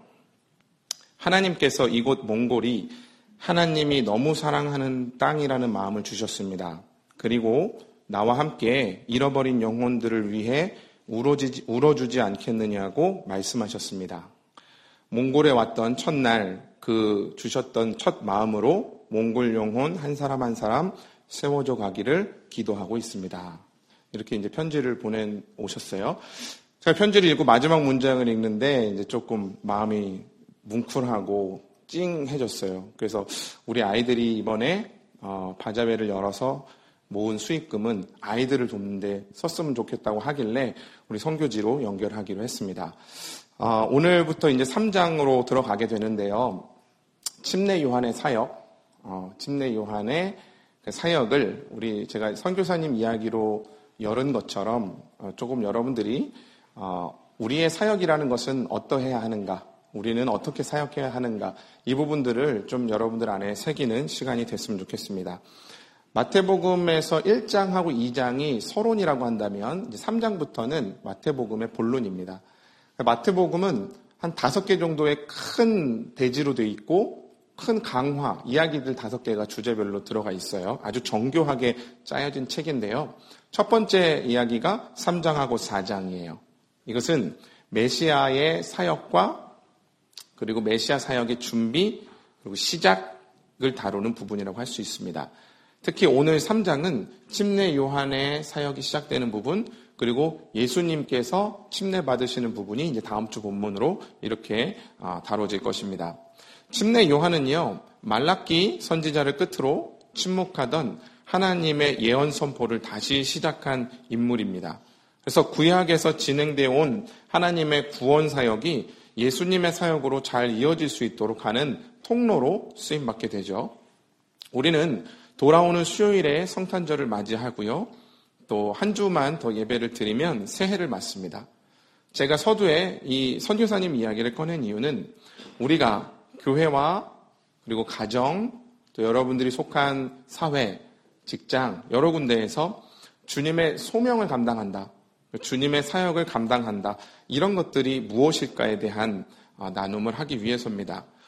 E: 하나님께서 이곳 몽골이 하나님이 너무 사랑하는 땅이라는 마음을 주셨습니다. 그리고 나와 함께 잃어버린 영혼들을 위해 울어주지 않겠느냐고 말씀하셨습니다. 몽골에 왔던 첫날 그 주셨던 첫 마음으로 몽골 영혼 한 사람 한 사람 세워져 가기를 기도하고 있습니다. 이렇게 이제 편지를 보내오셨어요. 제가 편지를 읽고 마지막 문장을 읽는데 이제 조금 마음이 뭉클하고 찡해졌어요. 그래서 우리 아이들이 이번에 바자회를 열어서 모은 수익금은 아이들을 돕는데 썼으면 좋겠다고 하길래 우리 선교지로 연결하기로 했습니다. 오늘부터 이제 3장으로 들어가게 되는데요. 침례 요한의 사역, 침례 요한의 그 사역을 제가 선교사님 이야기로 열은 것처럼 조금 여러분들이 우리의 사역이라는 것은 어떠해야 하는가, 우리는 어떻게 사역해야 하는가 이 부분들을 좀 여러분들 안에 새기는 시간이 됐으면 좋겠습니다. 마태복음에서 1장하고 2장이 서론이라고 한다면 이제 3장부터는 마태복음의 본론입니다. 마태복음은 한 5개 정도의 큰 대지로 되어 있고 큰 강화, 이야기들 5개가 주제별로 들어가 있어요. 아주 정교하게 짜여진 책인데요. 첫 번째 이야기가 3장하고 4장이에요. 이것은 메시아의 사역과 그리고 메시아 사역의 준비 그리고 시작을 다루는 부분이라고 할 수 있습니다. 특히 오늘 3장은 침례 요한의 사역이 시작되는 부분 그리고 예수님께서 침례 받으시는 부분이 이제 다음 주 본문으로 이렇게 다뤄질 것입니다. 침례 요한은요, 말라기 선지자를 끝으로 침묵하던 하나님의 예언 선포를 다시 시작한 인물입니다. 그래서 구약에서 진행되어 온 하나님의 구원 사역이 예수님의 사역으로 잘 이어질 수 있도록 하는 통로로 쓰임받게 되죠. 우리는 돌아오는 수요일에 성탄절을 맞이하고요. 또 한 주만 더 예배를 드리면 새해를 맞습니다. 제가 서두에 이 선교사님 이야기를 꺼낸 이유는 우리가 교회와 그리고 가정, 또 여러분들이 속한 사회, 직장, 여러 군데에서 주님의 소명을 감당한다. 주님의 사역을 감당한다. 이런 것들이 무엇일까에 대한 나눔을 하기 위해서입니다.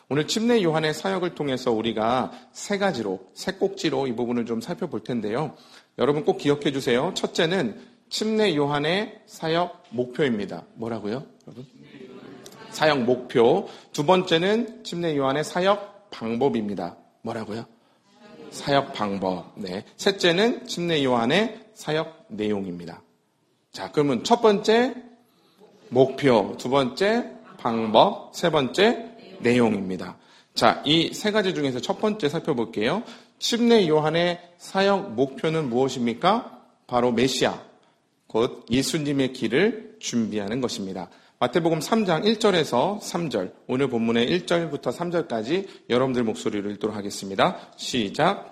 E: 오늘 침례 요한의 사역을 통해서 우리가 세 꼭지로 이 부분을 좀 살펴볼 텐데요. 여러분 꼭 기억해 주세요. 첫째는 침례 요한의 사역 목표입니다. 뭐라고요? 여러분? 사역 목표. 두 번째는 침례 요한의 사역 방법입니다. 뭐라고요? 사역 방법. 네. 셋째는 침례 요한의 사역 내용입니다. 자, 그러면 첫 번째 목표, 두 번째 방법, 세 번째 내용입니다. 자, 이 세 가지 중에서 첫 번째 살펴볼게요. 침례 요한의 사역 목표는 무엇입니까? 바로 메시아, 곧 예수님의 길을 준비하는 것입니다. 마태복음 3장 1절에서 3절, 오늘 본문의 1절부터 3절까지 여러분들 목소리로 읽도록 하겠습니다. 시작.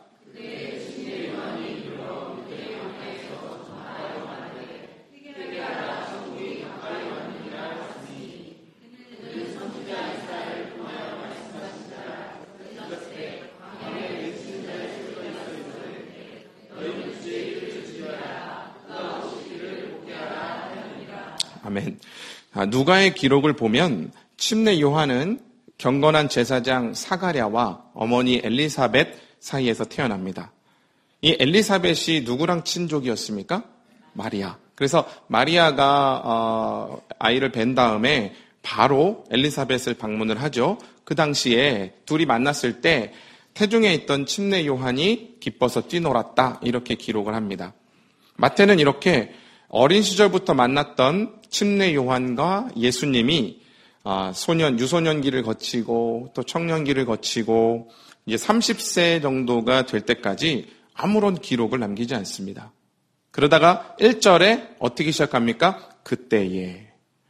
E: 아멘. 누가의 기록을 보면 침례 요한은 경건한 제사장 사가랴와 어머니 엘리사벳 사이에서 태어납니다. 이 엘리사벳이 누구랑 친족이었습니까? 마리아. 그래서 마리아가 아이를 뵌 다음에 바로 엘리사벳을 방문을 하죠. 그 당시에 둘이 만났을 때 태중에 있던 침례 요한이 기뻐서 뛰놀았다, 이렇게 기록을 합니다. 마태는 이렇게 어린 시절부터 만났던 침례 요한과 예수님이 유소년기를 거치고 또 청년기를 거치고 이제 30세 정도가 될 때까지 아무런 기록을 남기지 않습니다. 그러다가 1절에 어떻게 시작합니까? 그때에.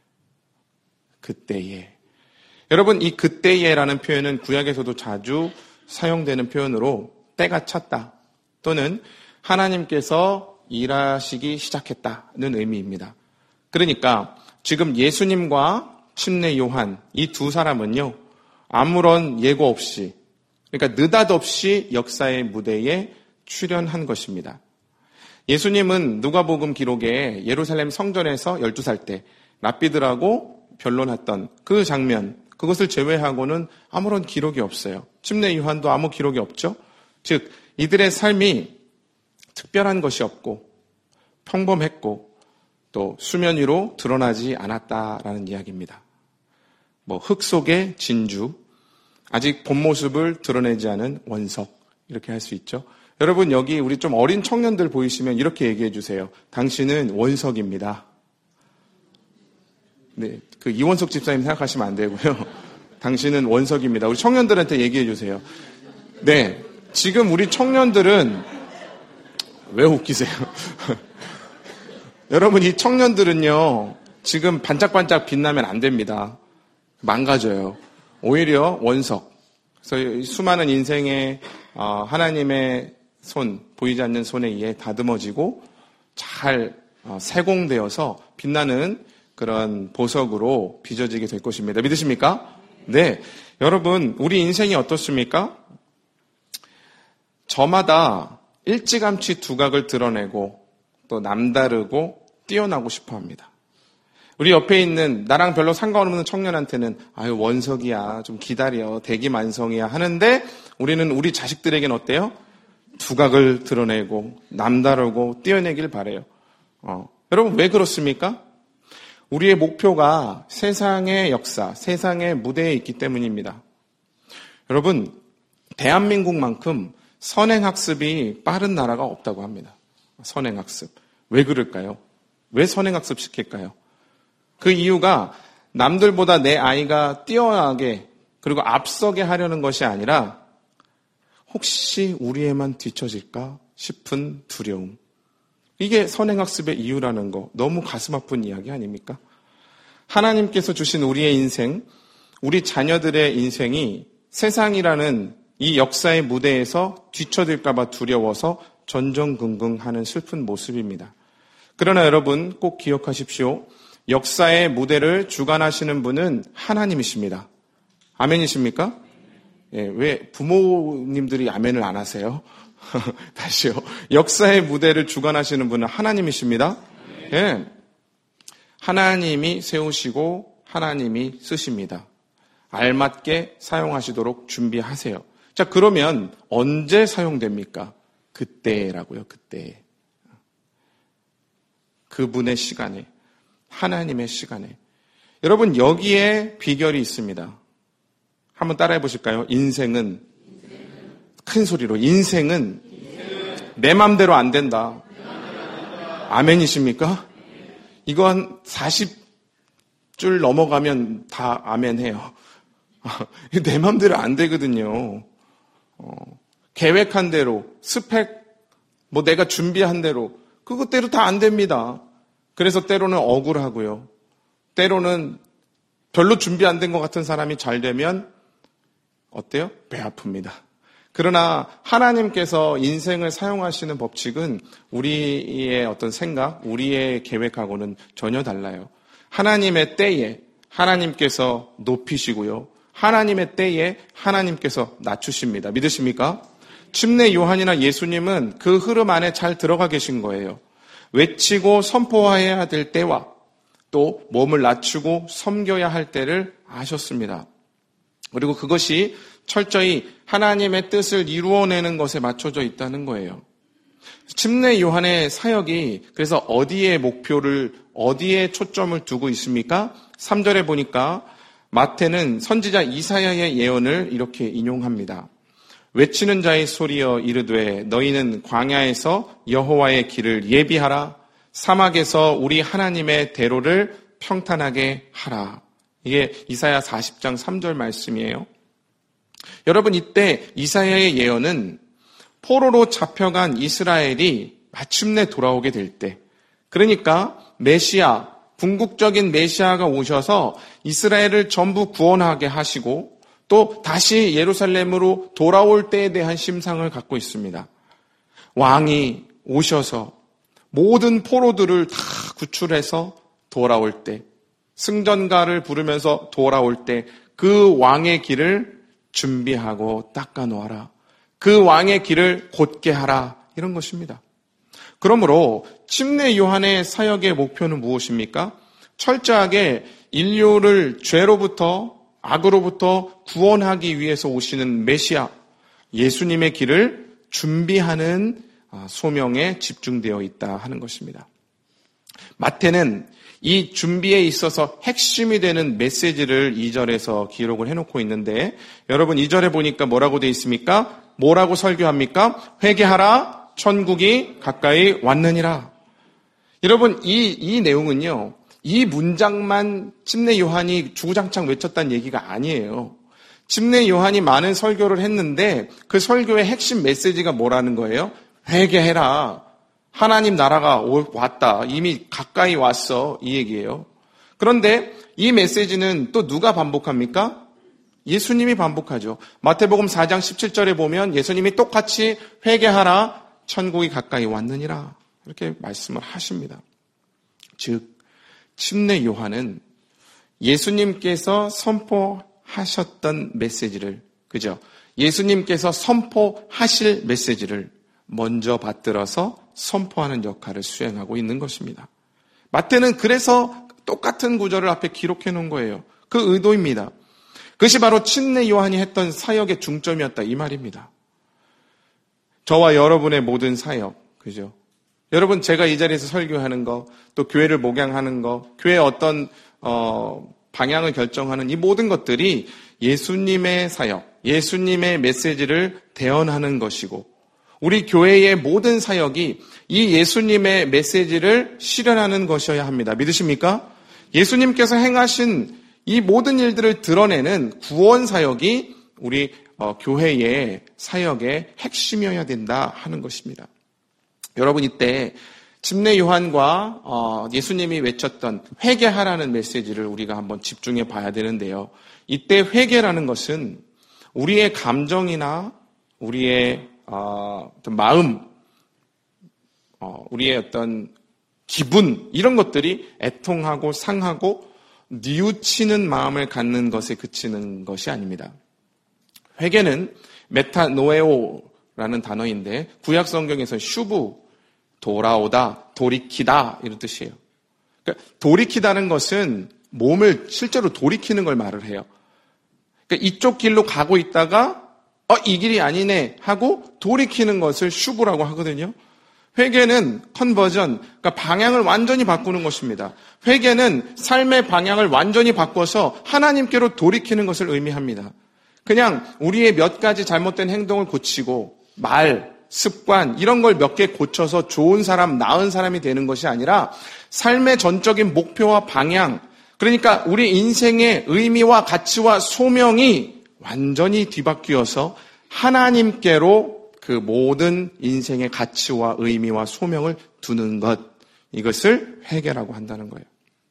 E: 여러분, 이 그때에라는 표현은 구약에서도 자주 사용되는 표현으로 때가 찼다 또는 하나님께서 일하시기 시작했다는 의미입니다. 그러니까 지금 예수님과 침례 요한, 이 두 사람은요, 아무런 예고 없이, 그러니까 느닷없이 역사의 무대에 출연한 것입니다. 예수님은 누가복음 기록에 예루살렘 성전에서 12살 때 랍비들하고 변론했던 그 장면, 그것을 제외하고는 아무런 기록이 없어요. 침례 요한도 아무 기록이 없죠. 즉 이들의 삶이 특별한 것이 없고 평범했고 또 수면 위로 드러나지 않았다라는 이야기입니다. 흙 속의 진주, 아직 본 모습을 드러내지 않은 원석, 이렇게 할 수 있죠. 여러분, 여기 우리 좀 어린 청년들 보이시면 이렇게 얘기해 주세요. 당신은 원석입니다. 네, 그 이원석 집사님 생각하시면 안 되고요. 당신은 원석입니다. 우리 청년들한테 얘기해 주세요. 네, 지금 우리 청년들은 왜 웃기세요? 여러분, 이 청년들은요, 지금 반짝반짝 빛나면 안 됩니다. 망가져요. 오히려 원석. 그래서 수많은 인생의 하나님의 손, 보이지 않는 손에 의해 다듬어지고 잘 세공되어서 빛나는 그런 보석으로 빚어지게 될 것입니다. 믿으십니까? 네. 여러분, 우리 인생이 어떻습니까? 저마다 일찌감치 두각을 드러내고 또 남다르고 뛰어나고 싶어 합니다. 우리 옆에 있는 나랑 별로 상관없는 청년한테는 아유 원석이야, 좀 기다려, 대기만성이야 하는데 우리는 우리 자식들에게는 어때요? 두각을 드러내고 남다르고 뛰어내길 바라요. 여러분, 왜 그렇습니까? 우리의 목표가 세상의 역사, 세상의 무대에 있기 때문입니다. 여러분, 대한민국만큼 선행학습이 빠른 나라가 없다고 합니다. 선행학습. 왜 그럴까요? 왜 선행학습 시킬까요? 그 이유가 남들보다 내 아이가 뛰어나게 그리고 앞서게 하려는 것이 아니라 혹시 우리 애만 뒤처질까 싶은 두려움. 이게 선행학습의 이유라는 거, 너무 가슴 아픈 이야기 아닙니까? 하나님께서 주신 우리의 인생, 우리 자녀들의 인생이 세상이라는 이 역사의 무대에서 뒤처질까 봐 두려워서 전전긍긍하는 슬픈 모습입니다. 그러나 여러분 꼭 기억하십시오. 역사의 무대를 주관하시는 분은 하나님이십니다. 아멘이십니까? 예, 왜 부모님들이 아멘을 안 하세요? 다시요. 역사의 무대를 주관하시는 분은 하나님이십니다. 예. 하나님이 세우시고 하나님이 쓰십니다. 알맞게 사용하시도록 준비하세요. 자, 그러면 언제 사용됩니까? 그때라고요. 그때. 그분의 시간에, 하나님의 시간에. 여러분, 여기에 비결이 있습니다. 한번 따라해 보실까요? 인생은, 큰 소리로, 인생은 내 맘대로 안 된다. 아멘이십니까? 이거 한 40줄 넘어가면 다 아멘해요. 내 맘대로 안 되거든요. 계획한 대로, 스펙, 내가 준비한 대로, 그것대로 다 안 됩니다. 그래서 때로는 억울하고요. 때로는 별로 준비 안 된 것 같은 사람이 잘 되면 어때요? 배 아픕니다. 그러나 하나님께서 인생을 사용하시는 법칙은 우리의 어떤 생각, 우리의 계획하고는 전혀 달라요. 하나님의 때에 하나님께서 높이시고요. 하나님의 때에 하나님께서 낮추십니다. 믿으십니까? 침례 요한이나 예수님은 그 흐름 안에 잘 들어가 계신 거예요. 외치고 선포해야 될 때와 또 몸을 낮추고 섬겨야 할 때를 아셨습니다. 그리고 그것이 철저히 하나님의 뜻을 이루어내는 것에 맞춰져 있다는 거예요. 침례 요한의 사역이 그래서 어디에 목표를, 어디에 초점을 두고 있습니까? 3절에 보니까 마태는 선지자 이사야의 예언을 이렇게 인용합니다. 외치는 자의 소리여 이르되 너희는 광야에서 여호와의 길을 예비하라. 사막에서 우리 하나님의 대로를 평탄하게 하라. 이게 이사야 40장 3절 말씀이에요. 여러분, 이때 이사야의 예언은 포로로 잡혀간 이스라엘이 마침내 돌아오게 될 때, 그러니까 메시아, 궁극적인 메시아가 오셔서 이스라엘을 전부 구원하게 하시고 또 다시 예루살렘으로 돌아올 때에 대한 심상을 갖고 있습니다. 왕이 오셔서 모든 포로들을 다 구출해서 돌아올 때, 승전가를 부르면서 돌아올 때 그 왕의 길을 준비하고 닦아놓아라. 그 왕의 길을 곧게 하라. 이런 것입니다. 그러므로 침례 요한의 사역의 목표는 무엇입니까? 철저하게 인류를 죄로부터, 악으로부터 구원하기 위해서 오시는 메시아, 예수님의 길을 준비하는 소명에 집중되어 있다 하는 것입니다. 마태는 이 준비에 있어서 핵심이 되는 메시지를 2절에서 기록을 해놓고 있는데, 여러분 2절에 보니까 뭐라고 되어 있습니까? 뭐라고 설교합니까? 회개하라, 천국이 가까이 왔느니라. 여러분 이 내용은요, 이 문장만 침례 요한이 주구장창 외쳤다는 얘기가 아니에요. 침례 요한이 많은 설교를 했는데 그 설교의 핵심 메시지가 뭐라는 거예요? 회개해라. 하나님 나라가 왔다. 이미 가까이 왔어. 이 얘기예요. 그런데 이 메시지는 또 누가 반복합니까? 예수님이 반복하죠. 마태복음 4장 17절에 보면 예수님이 똑같이 회개하라. 천국이 가까이 왔느니라. 이렇게 말씀을 하십니다. 즉 침례 요한은 예수님께서 선포하셨던 메시지를, 그죠? 예수님께서 선포하실 메시지를 먼저 받들어서 선포하는 역할을 수행하고 있는 것입니다. 마태는 그래서 똑같은 구절을 앞에 기록해 놓은 거예요. 그 의도입니다. 그것이 바로 침례 요한이 했던 사역의 중점이었다 이 말입니다. 저와 여러분의 모든 사역, 그죠? 여러분, 제가 이 자리에서 설교하는 거, 또 교회를 목양하는 거, 교회의 어떤 방향을 결정하는 이 모든 것들이 예수님의 사역, 예수님의 메시지를 대언하는 것이고, 우리 교회의 모든 사역이 이 예수님의 메시지를 실현하는 것이어야 합니다. 믿으십니까? 예수님께서 행하신 이 모든 일들을 드러내는 구원 사역이 우리 교회의 사역의 핵심이어야 된다 하는 것입니다. 여러분, 이때 침례 요한과 예수님이 외쳤던 회개하라는 메시지를 우리가 한번 집중해 봐야 되는데요. 이때 회개라는 것은 우리의 감정이나 우리의 어떤 마음, 우리의 어떤 기분, 이런 것들이 애통하고 상하고 뉘우치는 마음을 갖는 것에 그치는 것이 아닙니다. 회개는 메타노에오라는 단어인데 구약 성경에서 슈브, 돌아오다, 돌이키다 이런 뜻이에요. 그러니까 돌이키다는 것은 몸을 실제로 돌이키는 걸 말을 해요. 그러니까 이쪽 길로 가고 있다가 이 길이 아니네 하고 돌이키는 것을 슈브라고 하거든요. 회개는 컨버전, 그러니까 방향을 완전히 바꾸는 것입니다. 회개는 삶의 방향을 완전히 바꿔서 하나님께로 돌이키는 것을 의미합니다. 그냥 우리의 몇 가지 잘못된 행동을 고치고 말, 습관 이런 걸 몇 개 고쳐서 좋은 사람, 나은 사람이 되는 것이 아니라 삶의 전적인 목표와 방향, 그러니까 우리 인생의 의미와 가치와 소명이 완전히 뒤바뀌어서 하나님께로 그 모든 인생의 가치와 의미와 소명을 두는 것, 이것을 회개라고 한다는 거예요.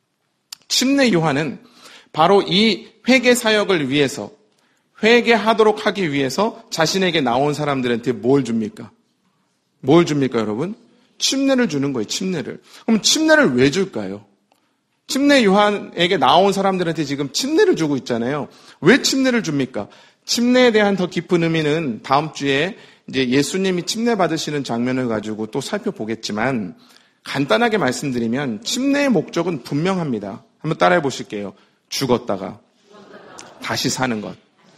E: 침례 요한은 바로 이 회개 사역을 위해서, 회개하도록 하기 위해서 자신에게 나온 사람들한테 뭘 줍니까? 뭘 줍니까, 여러분? 침례를 주는 거예요, 침례를. 그럼 침례를 왜 줄까요? 침례 요한에게 나온 사람들한테 지금 침례를 주고 있잖아요. 왜 침례를 줍니까? 침례에 대한 더 깊은 의미는 다음 주에 이제 예수님이 침례 받으시는 장면을 가지고 또 살펴보겠지만, 간단하게 말씀드리면 침례의 목적은 분명합니다. 한번 따라해 보실게요. 죽었다가 다시 사는 것.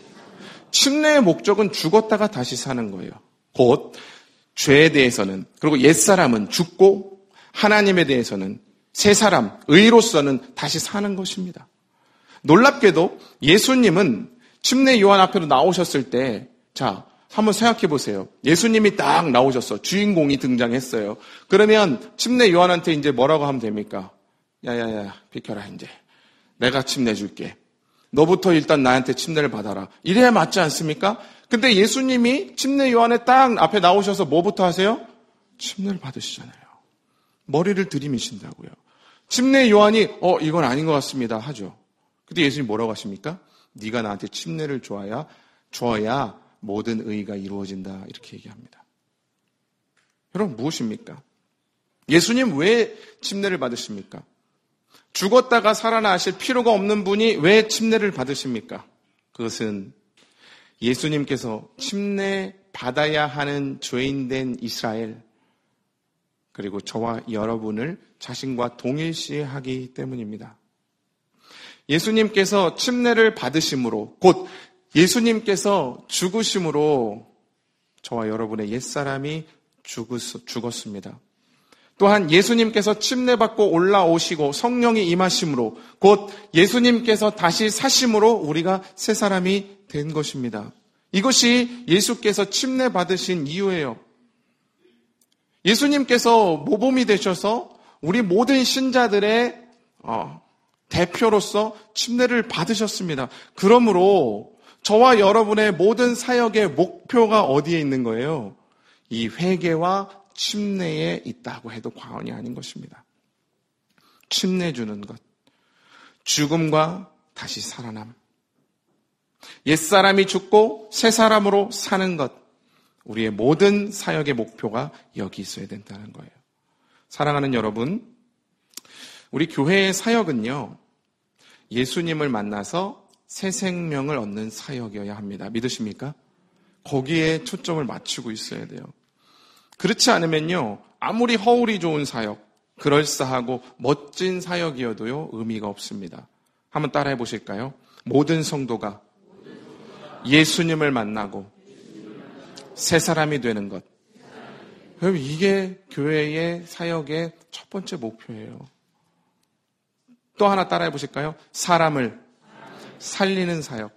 E: 침례의 목적은 죽었다가 다시 사는 거예요. 곧 죄에 대해서는, 그리고 옛사람은 죽고 하나님에 대해서는 새 사람, 의로서는 다시 사는 것입니다. 놀랍게도 예수님은 침례 요한 앞으로 나오셨을 때, 자, 한번 생각해 보세요. 예수님이 딱 나오셨어. 주인공이 등장했어요. 그러면 침례 요한한테 이제 뭐라고 하면 됩니까? 야야야, 비켜라 이제. 내가 침례 줄게. 너부터 일단 나한테 침례를 받아라. 이래야 맞지 않습니까? 근데 예수님이 침례 요한의 딱 앞에 나오셔서 뭐부터 하세요? 침례를 받으시잖아요. 머리를 들이미신다고요. 침례 요한이 이건 아닌 것 같습니다 하죠. 근데 예수님이 뭐라고 하십니까? 네가 나한테 침례를 줘야 모든 의가 이루어진다, 이렇게 얘기합니다. 여러분, 무엇입니까? 예수님 왜 침례를 받으십니까? 죽었다가 살아나실 필요가 없는 분이 왜 침례를 받으십니까? 그것은 예수님께서 침례 받아야 하는 죄인된 이스라엘, 그리고 저와 여러분을 자신과 동일시하기 때문입니다. 예수님께서 침례를 받으심으로, 곧 예수님께서 죽으심으로 저와 여러분의 옛사람이 죽었습니다. 또한 예수님께서 침례받고 올라오시고 성령이 임하심으로, 곧 예수님께서 다시 사심으로 우리가 새 사람이 된 것입니다. 이것이 예수께서 침례받으신 이유예요. 예수님께서 모범이 되셔서 우리 모든 신자들의 대표로서 침례를 받으셨습니다. 그러므로 저와 여러분의 모든 사역의 목표가 어디에 있는 거예요? 이 회개와 침례에 있다고 해도 과언이 아닌 것입니다. 침례 주는 것, 죽음과 다시 살아남, 옛사람이 죽고 새 사람으로 사는 것, 우리의 모든 사역의 목표가 여기 있어야 된다는 거예요. 사랑하는 여러분, 우리 교회의 사역은요, 예수님을 만나서 새 생명을 얻는 사역이어야 합니다. 믿으십니까? 거기에 초점을 맞추고 있어야 돼요. 그렇지 않으면요, 아무리 허울이 좋은 사역, 그럴싸하고 멋진 사역이어도요, 의미가 없습니다. 한번 따라해 보실까요? 모든 성도가 예수님을 만나고 새 사람이 되는 것. 여러분, 이게 교회의 사역의 첫 번째 목표예요. 또 하나 따라해 보실까요? 사람을 살리는 사역.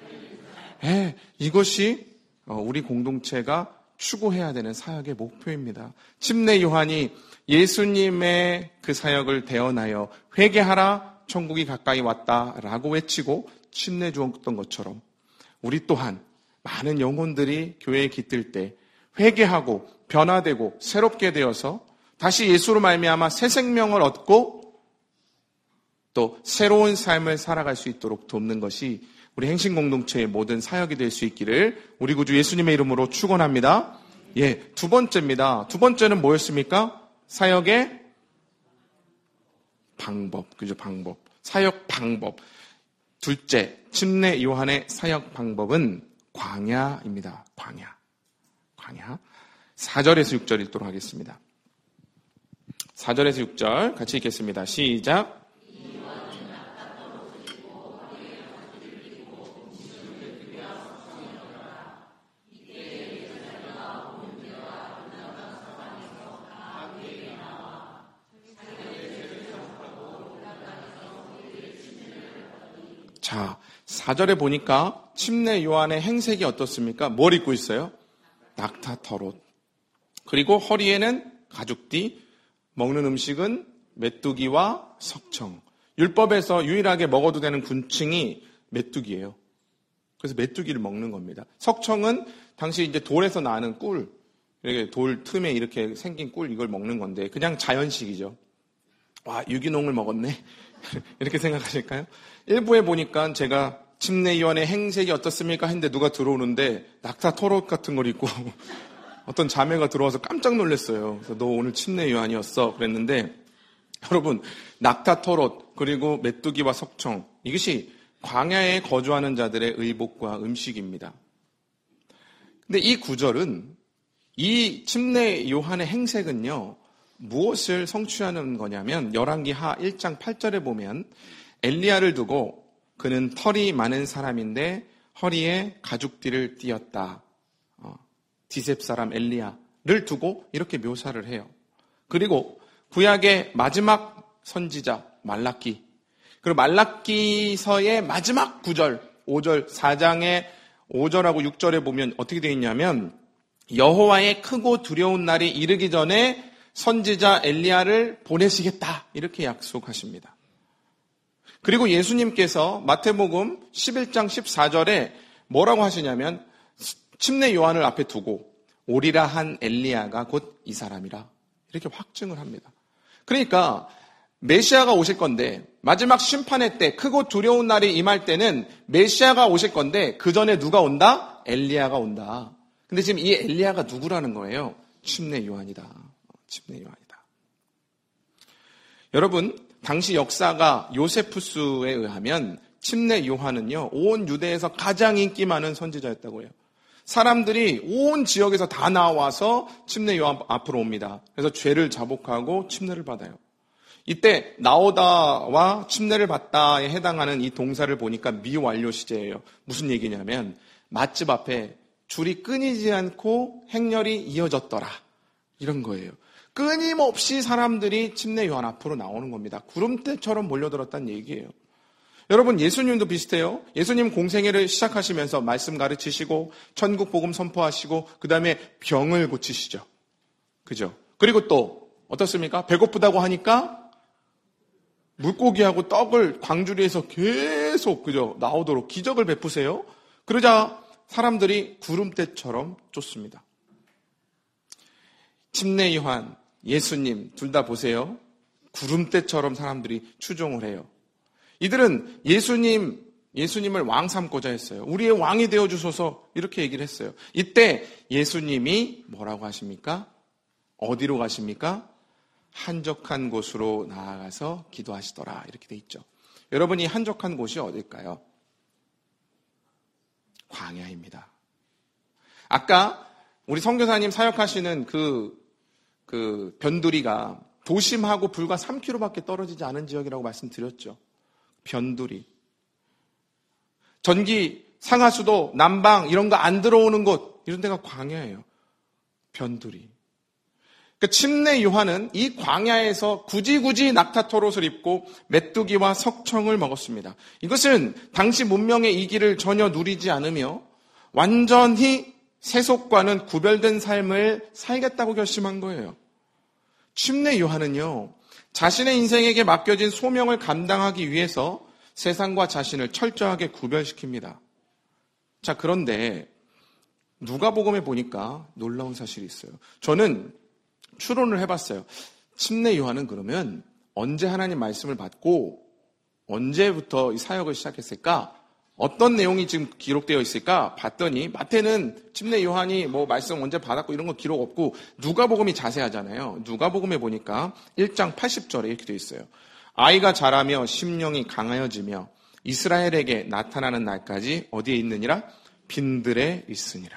E: 이것이 우리 공동체가 추구해야 되는 사역의 목표입니다. 침례 요한이 예수님의 그 사역을 대언하여 회개하라, 천국이 가까이 왔다라고 외치고 침례 주었던 것처럼, 우리 또한 많은 영혼들이 교회에 깃들 때 회개하고 변화되고 새롭게 되어서 다시 예수로 말미암아 새 생명을 얻고 또 새로운 삶을 살아갈 수 있도록 돕는 것이 우리 행신공동체의 모든 사역이 될 수 있기를 우리 구주 예수님의 이름으로 축원합니다. 두 번째입니다. 두 번째는 뭐였습니까? 사역의 방법. 그죠? 방법. 사역 방법. 둘째, 침례 요한의 사역 방법은 광야입니다. 광야. 4절에서 6절 읽도록 하겠습니다. 4절에서 6절 같이 읽겠습니다. 시작. 자, 4절에 보니까 침례 요한의 행색이 어떻습니까? 뭘 입고 있어요? 낙타털옷. 그리고 허리에는 가죽띠, 먹는 음식은 메뚜기와 석청. 율법에서 유일하게 먹어도 되는 곤충이 메뚜기예요. 그래서 메뚜기를 먹는 겁니다. 석청은 당시 이제 돌에서 나는 꿀, 이렇게 돌 틈에 이렇게 생긴 꿀, 이걸 먹는 건데 그냥 자연식이죠. 와, 유기농을 먹었네. 이렇게 생각하실까요? 일부에 보니까 제가 침례 요한의 행색이 어떻습니까? 했는데 누가 들어오는데 낙타 털옷 같은 걸 입고 어떤 자매가 들어와서 깜짝 놀랐어요. 그래서 너 오늘 침례 요한이었어? 그랬는데 여러분, 낙타 털옷 그리고 메뚜기와 석청, 이것이 광야에 거주하는 자들의 의복과 음식입니다. 근데 이 구절은, 이 침례 요한의 행색은요, 무엇을 성취하는 거냐면 열왕기하 1장 8절에 보면 엘리야를 두고 그는 털이 많은 사람인데 허리에 가죽띠를 띠었다. 디셉 사람 엘리야를 두고 이렇게 묘사를 해요. 그리고 구약의 마지막 선지자 말라기, 그리고 말라기서의 마지막 9절, 5절, 4장의 5절하고 6절에 보면 어떻게 되어 있냐면 여호와의 크고 두려운 날이 이르기 전에 선지자 엘리야를 보내시겠다, 이렇게 약속하십니다. 그리고 예수님께서 마태복음 11장 14절에 뭐라고 하시냐면 침례 요한을 앞에 두고 오리라 한 엘리야가 곧 이 사람이라, 이렇게 확증을 합니다. 그러니까 메시아가 오실 건데 마지막 심판의 때, 크고 두려운 날이 임할 때는 메시아가 오실 건데 그 전에 누가 온다? 엘리야가 온다. 근데 지금 이 엘리야가 누구라는 거예요? 침례 요한이다. 침례 요한이다. 여러분, 당시 역사가 요세푸스에 의하면 침례 요한은요, 온 유대에서 가장 인기 많은 선지자였다고 해요. 사람들이 온 지역에서 다 나와서 침례 요한 앞으로 옵니다. 그래서 죄를 자복하고 침례를 받아요. 이때 나오다와 침례를 받다에 해당하는 이 동사를 보니까 미완료 시제예요. 무슨 얘기냐면 맛집 앞에 줄이 끊이지 않고 행렬이 이어졌더라, 이런 거예요. 끊임없이 사람들이 침례 요한 앞으로 나오는 겁니다. 구름대처럼 몰려들었다는 얘기예요. 여러분, 예수님도 비슷해요. 예수님 공생애를 시작하시면서 말씀 가르치시고 천국 복음 선포하시고 그 다음에 병을 고치시죠. 그죠? 그리고 또 어떻습니까? 배고프다고 하니까 물고기하고 떡을 광주리에서 계속, 그죠, 나오도록 기적을 베푸세요. 그러자 사람들이 구름대처럼 쫓습니다. 침례 요한, 예수님 둘 다 보세요. 구름대처럼 사람들이 추종을 해요. 이들은 예수님을 왕 삼고자 했어요. 우리의 왕이 되어주소서, 이렇게 얘기를 했어요. 이때 예수님이 뭐라고 하십니까? 어디로 가십니까? 한적한 곳으로 나아가서 기도하시더라, 이렇게 돼 있죠. 여러분, 이 한적한 곳이 어딜까요? 광야입니다. 아까 우리 선교사님 사역하시는 그 변두리가 도심하고 불과 3km밖에 떨어지지 않은 지역이라고 말씀드렸죠. 변두리. 전기, 상하수도, 난방 이런 거 안 들어오는 곳, 이런 데가 광야예요. 변두리. 그러니까 침례 요한은 이 광야에서 굳이 낙타 털옷을 입고 메뚜기와 석청을 먹었습니다. 이것은 당시 문명의 이기를 전혀 누리지 않으며 완전히 세속과는 구별된 삶을 살겠다고 결심한 거예요. 침례 요한은요, 자신의 인생에게 맡겨진 소명을 감당하기 위해서 세상과 자신을 철저하게 구별시킵니다. 자, 그런데 누가복음에 보니까 놀라운 사실이 있어요. 저는 추론을 해봤어요. 침례 요한은 그러면 언제 하나님 말씀을 받고 언제부터 이 사역을 시작했을까? 어떤 내용이 지금 기록되어 있을까? 봤더니 마태는 침례 요한이 뭐 말씀 언제 받았고 이런 거 기록 없고 누가복음이 자세하잖아요. 누가복음에 보니까 1장 80절에 이렇게 되어 있어요. 아이가 자라며 심령이 강하여지며 이스라엘에게 나타나는 날까지 어디에 있느니라? 빈들에 있으니라.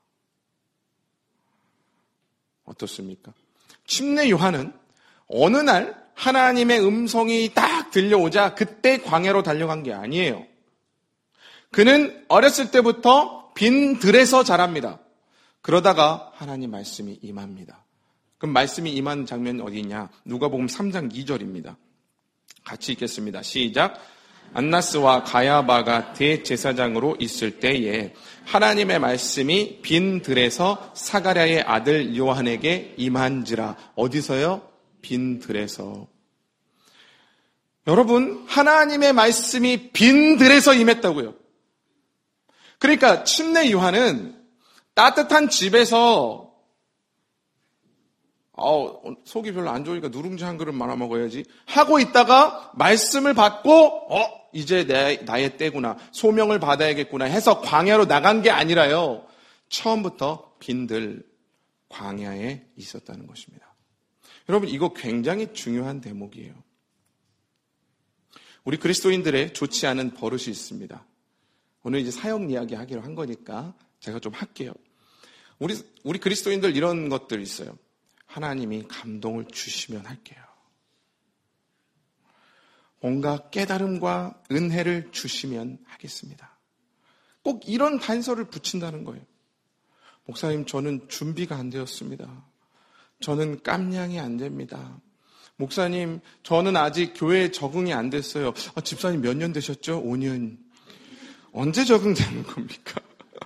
E: 어떻습니까? 침례 요한은 어느 날 하나님의 음성이 딱 들려오자 그때 광야로 달려간 게 아니에요. 그는 어렸을 때부터 빈 들에서 자랍니다. 그러다가 하나님 말씀이 임합니다. 그럼 말씀이 임한 장면이 어디 있냐? 누가복음 3장 2절입니다. 같이 읽겠습니다. 시작. 안나스와 가야바가 대제사장으로 있을 때에 하나님의 말씀이 빈 들에서 사가랴의 아들 요한에게 임한지라. 어디서요? 빈 들에서. 여러분, 하나님의 말씀이 빈 들에서 임했다고요. 그러니까 침례 요한은 따뜻한 집에서 속이 별로 안 좋으니까 누룽지 한 그릇 말아 먹어야지 하고 있다가 말씀을 받고 이제 나의 때구나, 소명을 받아야겠구나 해서 광야로 나간 게 아니라요, 처음부터 빈들 광야에 있었다는 것입니다. 여러분, 이거 굉장히 중요한 대목이에요. 우리 그리스도인들의 좋지 않은 버릇이 있습니다. 오늘 이제 사역 이야기 하기로 한 거니까 제가 좀 할게요. 우리 그리스도인들 이런 것들 있어요. 하나님이 감동을 주시면 할게요. 뭔가 깨달음과 은혜를 주시면 하겠습니다. 꼭 이런 단서를 붙인다는 거예요. 목사님, 저는 준비가 안 되었습니다. 저는 깜냥이 안 됩니다. 목사님, 저는 아직 교회에 적응이 안 됐어요. 집사님 몇 년 되셨죠? 5년. 언제 적응되는 겁니까?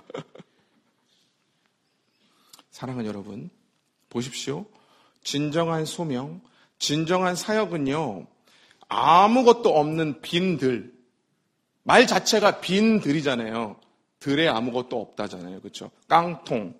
E: 사랑하는 여러분, 보십시오. 진정한 소명, 진정한 사역은요, 아무것도 없는 빈들. 말 자체가 빈들이잖아요. 들에 아무것도 없다잖아요. 그렇죠? 깡통.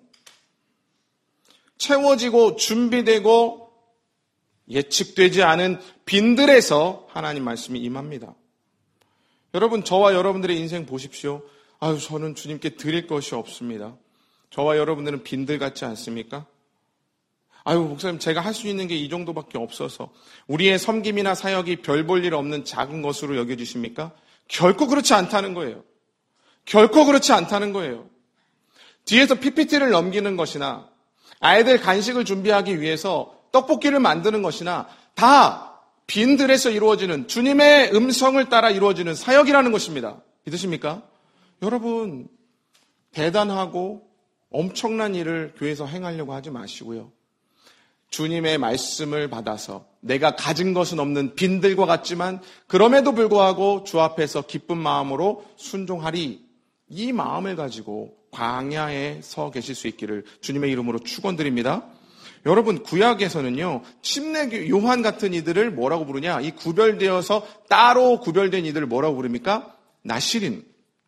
E: 채워지고 준비되고 예측되지 않은 빈들에서 하나님 말씀이 임합니다. 여러분, 저와 여러분들의 인생 보십시오. 저는 주님께 드릴 것이 없습니다. 저와 여러분들은 빈들 같지 않습니까? 목사님, 제가 할 수 있는 게 이 정도밖에 없어서. 우리의 섬김이나 사역이 별 볼 일 없는 작은 것으로 여겨지십니까? 결코 그렇지 않다는 거예요. 결코 그렇지 않다는 거예요. 뒤에서 PPT를 넘기는 것이나 아이들 간식을 준비하기 위해서 떡볶이를 만드는 것이나 다 빈들에서 이루어지는, 주님의 음성을 따라 이루어지는 사역이라는 것입니다. 믿으십니까? 여러분, 대단하고 엄청난 일을 교회에서 행하려고 하지 마시고요. 주님의 말씀을 받아서 내가 가진 것은 없는 빈들과 같지만 그럼에도 불구하고 주 앞에서 기쁜 마음으로 순종하리, 이 마음을 가지고 광야에 서 계실 수 있기를 주님의 이름으로 축원드립니다. 여러분, 구약에서는요, 침례 요한 같은 이들을 뭐라고 부르냐? 이 구별되어서 따로 구별된 이들을 뭐라고 부릅니까? 나시린.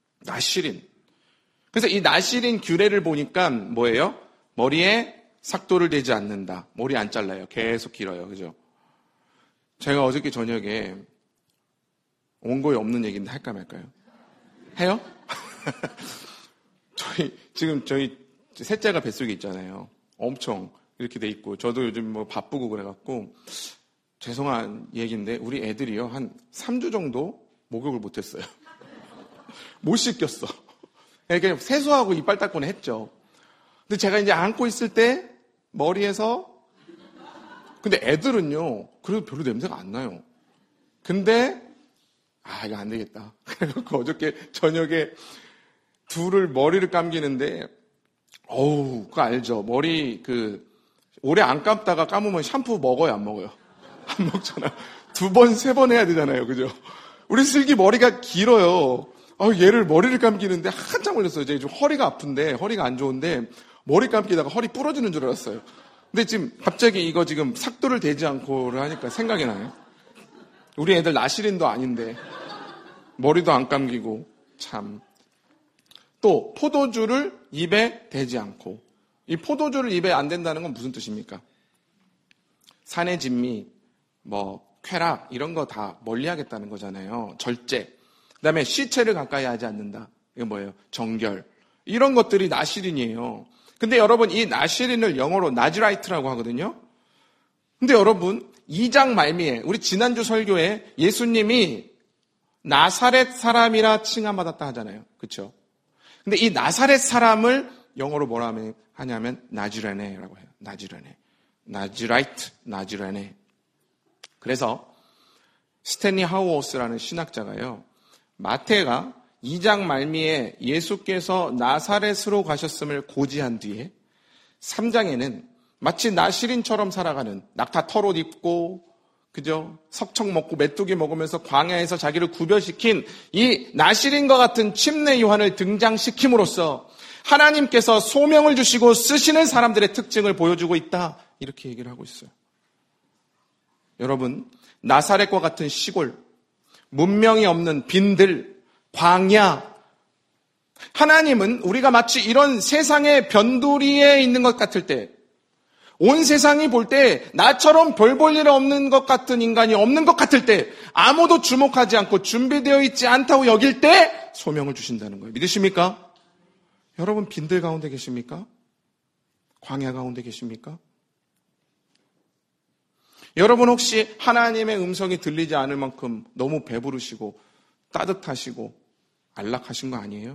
E: 그래서 이 나시린 규례를 보니까 뭐예요? 머리에 삭도를 대지 않는다. 머리 안 잘라요. 계속 길어요. 그죠? 제가 어저께 저녁에 원고에 없는 얘기인데 할까 말까요? 해요? 저희 셋째가 뱃속에 있잖아요. 엄청 이렇게 돼 있고, 저도 요즘 바쁘고 그래갖고, 죄송한 얘기인데, 우리 애들이요, 한 3주 정도 목욕을 못했어요. 못 씻겼어. 그냥 세수하고 이빨 닦고는 했죠. 근데 제가 이제 안고 있을 때, 머리에서, 근데 애들은요, 그래도 별로 냄새가 안 나요. 근데, 이거 안 되겠다. 그래갖고 어저께 저녁에 둘을 머리를 감기는데, 그거 알죠? 머리, 오래 안 감다가 감으면 샴푸 먹어요, 안 먹어요? 안 먹잖아. 2번, 3번 해야 되잖아요. 그죠? 우리 슬기 머리가 길어요. 얘를 머리를 감기는데 한참 걸렸어요. 이제 좀 허리가 아픈데, 허리가 안 좋은데, 머리 감기다가 허리 부러지는 줄 알았어요. 근데 지금 갑자기 이거 지금 삭도를 대지 않고를 하니까 생각이 나요. 우리 애들 나시린도 아닌데, 머리도 안 감기고, 참. 또, 포도주를 입에 대지 않고, 이 포도주를 입에 안 댄다는 건 무슨 뜻입니까? 산의 진미, 쾌락, 이런 거 다 멀리 하겠다는 거잖아요. 절제. 그 다음에 시체를 가까이 하지 않는다. 이거 뭐예요? 정결. 이런 것들이 나시린이에요. 근데 여러분, 이 나시린을 영어로 나즈라이트라고 하거든요. 근데 여러분, 2장 말미에, 우리 지난주 설교에 예수님이 나사렛 사람이라 칭함받았다 하잖아요. 그렇죠? 근데 이 나사렛 사람을 영어로 뭐라 하냐면 나지레네라고 해요. 나지레네. 나지라이트. 그래서 스탠리 하우어스라는 신학자가요, 마태가 2장 말미에 예수께서 나사렛으로 가셨음을 고지한 뒤에 3장에는 마치 나시린처럼 살아가는, 낙타 털옷 입고 그죠? 석청 먹고 메뚜기 먹으면서 광야에서 자기를 구별시킨 이 나실인과 같은 침례 요한을 등장시킴으로써 하나님께서 소명을 주시고 쓰시는 사람들의 특징을 보여주고 있다. 이렇게 얘기를 하고 있어요. 여러분, 나사렛과 같은 시골, 문명이 없는 빈들, 광야, 하나님은 우리가 마치 이런 세상의 변두리에 있는 것 같을 때, 온 세상이 볼 때 나처럼 별 볼 일 없는 것 같은 인간이 없는 것 같을 때, 아무도 주목하지 않고 준비되어 있지 않다고 여길 때 소명을 주신다는 거예요. 믿으십니까? 여러분, 빈들 가운데 계십니까? 광야 가운데 계십니까? 여러분, 혹시 하나님의 음성이 들리지 않을 만큼 너무 배부르시고 따뜻하시고 안락하신 거 아니에요?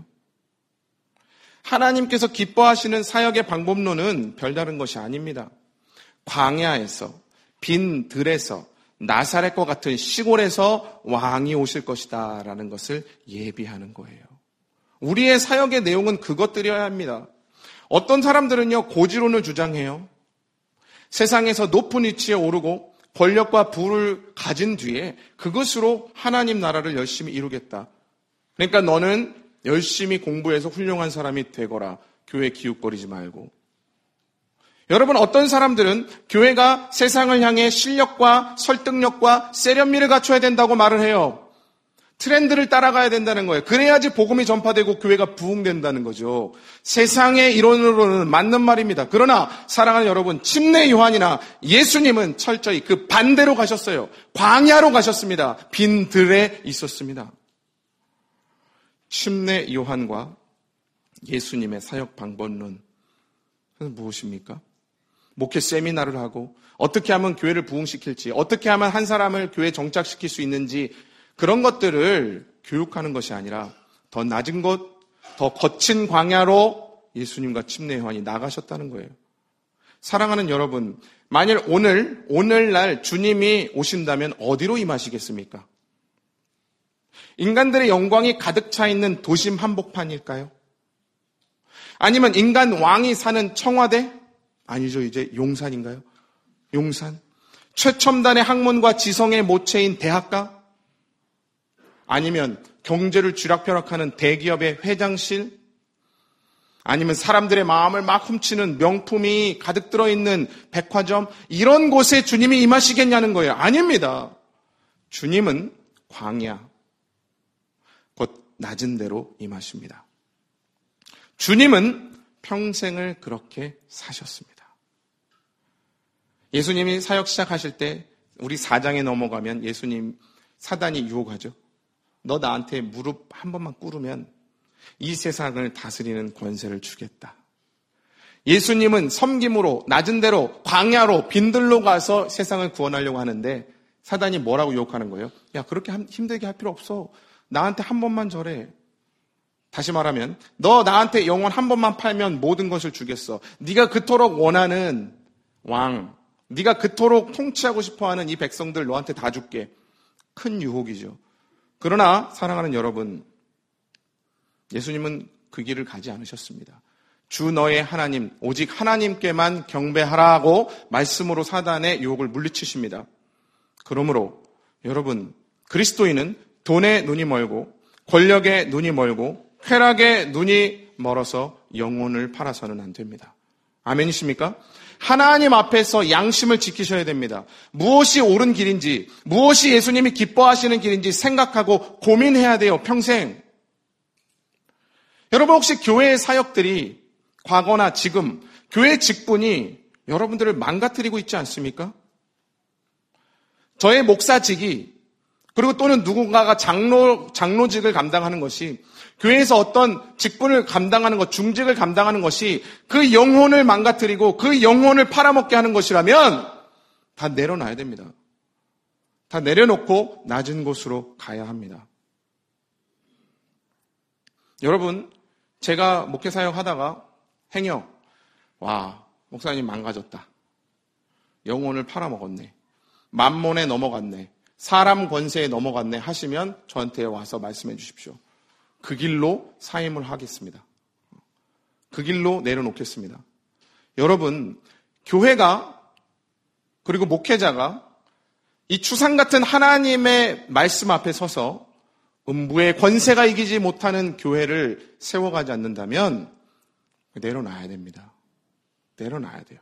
E: 하나님께서 기뻐하시는 사역의 방법론은 별다른 것이 아닙니다. 광야에서, 빈 들에서, 나사렛과 같은 시골에서 왕이 오실 것이다 라는 것을 예비하는 거예요. 우리의 사역의 내용은 그것들이어야 합니다. 어떤 사람들은요, 고지론을 주장해요. 세상에서 높은 위치에 오르고 권력과 부를 가진 뒤에 그것으로 하나님 나라를 열심히 이루겠다. 그러니까 너는 열심히 공부해서 훌륭한 사람이 되거라. 교회 기웃거리지 말고. 여러분, 어떤 사람들은 교회가 세상을 향해 실력과 설득력과 세련미를 갖춰야 된다고 말을 해요. 트렌드를 따라가야 된다는 거예요. 그래야지 복음이 전파되고 교회가 부흥된다는 거죠. 세상의 이론으로는 맞는 말입니다. 그러나 사랑하는 여러분, 침례 요한이나 예수님은 철저히 그 반대로 가셨어요. 광야로 가셨습니다. 빈 들에 있었습니다. 침례 요한과 예수님의 사역 방법론, 그건 무엇입니까? 목회 세미나를 하고 어떻게 하면 교회를 부흥시킬지, 어떻게 하면 한 사람을 교회에 정착시킬 수 있는지, 그런 것들을 교육하는 것이 아니라 더 낮은 곳, 더 거친 광야로 예수님과 침례 요한이 나가셨다는 거예요. 사랑하는 여러분, 만일 오늘날 주님이 오신다면 어디로 임하시겠습니까? 인간들의 영광이 가득 차 있는 도심 한복판일까요? 아니면 인간 왕이 사는 청와대? 아니죠, 이제 용산인가요? 용산? 최첨단의 학문과 지성의 모체인 대학가? 아니면 경제를 쥐락펴락하는 대기업의 회장실? 아니면 사람들의 마음을 막 훔치는 명품이 가득 들어있는 백화점? 이런 곳에 주님이 임하시겠냐는 거예요. 아닙니다. 주님은 광야, 곧 낮은 데로 임하십니다. 주님은 평생을 그렇게 사셨습니다. 예수님이 사역 시작하실 때 우리 4장에 넘어가면 예수님, 사단이 유혹하죠. 너 나한테 무릎 한 번만 꿇으면 이 세상을 다스리는 권세를 주겠다. 예수님은 섬김으로 낮은 데로 광야로 빈들로 가서 세상을 구원하려고 하는데 사단이 뭐라고 유혹하는 거예요? 야, 그렇게 힘들게 할 필요 없어. 나한테 한 번만 절해. 다시 말하면 너 나한테 영혼 한 번만 팔면 모든 것을 주겠어. 네가 그토록 원하는 왕, 네가 그토록 통치하고 싶어하는 이 백성들 너한테 다 줄게. 큰 유혹이죠. 그러나 사랑하는 여러분, 예수님은 그 길을 가지 않으셨습니다. 주 너의 하나님, 오직 하나님께만 경배하라고 말씀으로 사단의 유혹을 물리치십니다. 그러므로 여러분, 그리스도인은 돈에 눈이 멀고 권력에 눈이 멀고 쾌락에 눈이 멀어서 영혼을 팔아서는 안 됩니다. 아멘이십니까? 하나님 앞에서 양심을 지키셔야 됩니다. 무엇이 옳은 길인지, 무엇이 예수님이 기뻐하시는 길인지 생각하고 고민해야 돼요, 평생. 여러분, 혹시 교회의 사역들이 과거나 지금 교회 직분이 여러분들을 망가뜨리고 있지 않습니까? 저의 목사직이, 그리고 또는 누군가가 장로직을 감당하는 것이, 교회에서 어떤 직분을 감당하는 것, 중직을 감당하는 것이 그 영혼을 망가뜨리고 그 영혼을 팔아먹게 하는 것이라면 다 내려놔야 됩니다. 다 내려놓고 낮은 곳으로 가야 합니다. 여러분, 제가 목회 사역 하다가 행여, 와, 목사님 망가졌다. 영혼을 팔아먹었네. 만몬에 넘어갔네. 사람 권세에 넘어갔네 하시면 저한테 와서 말씀해 주십시오. 그 길로 사임을 하겠습니다. 그 길로 내려놓겠습니다. 여러분, 교회가, 그리고 목회자가 이 추상 같은 하나님의 말씀 앞에 서서 음부의 권세가 이기지 못하는 교회를 세워가지 않는다면 내려놔야 됩니다. 내려놔야 돼요.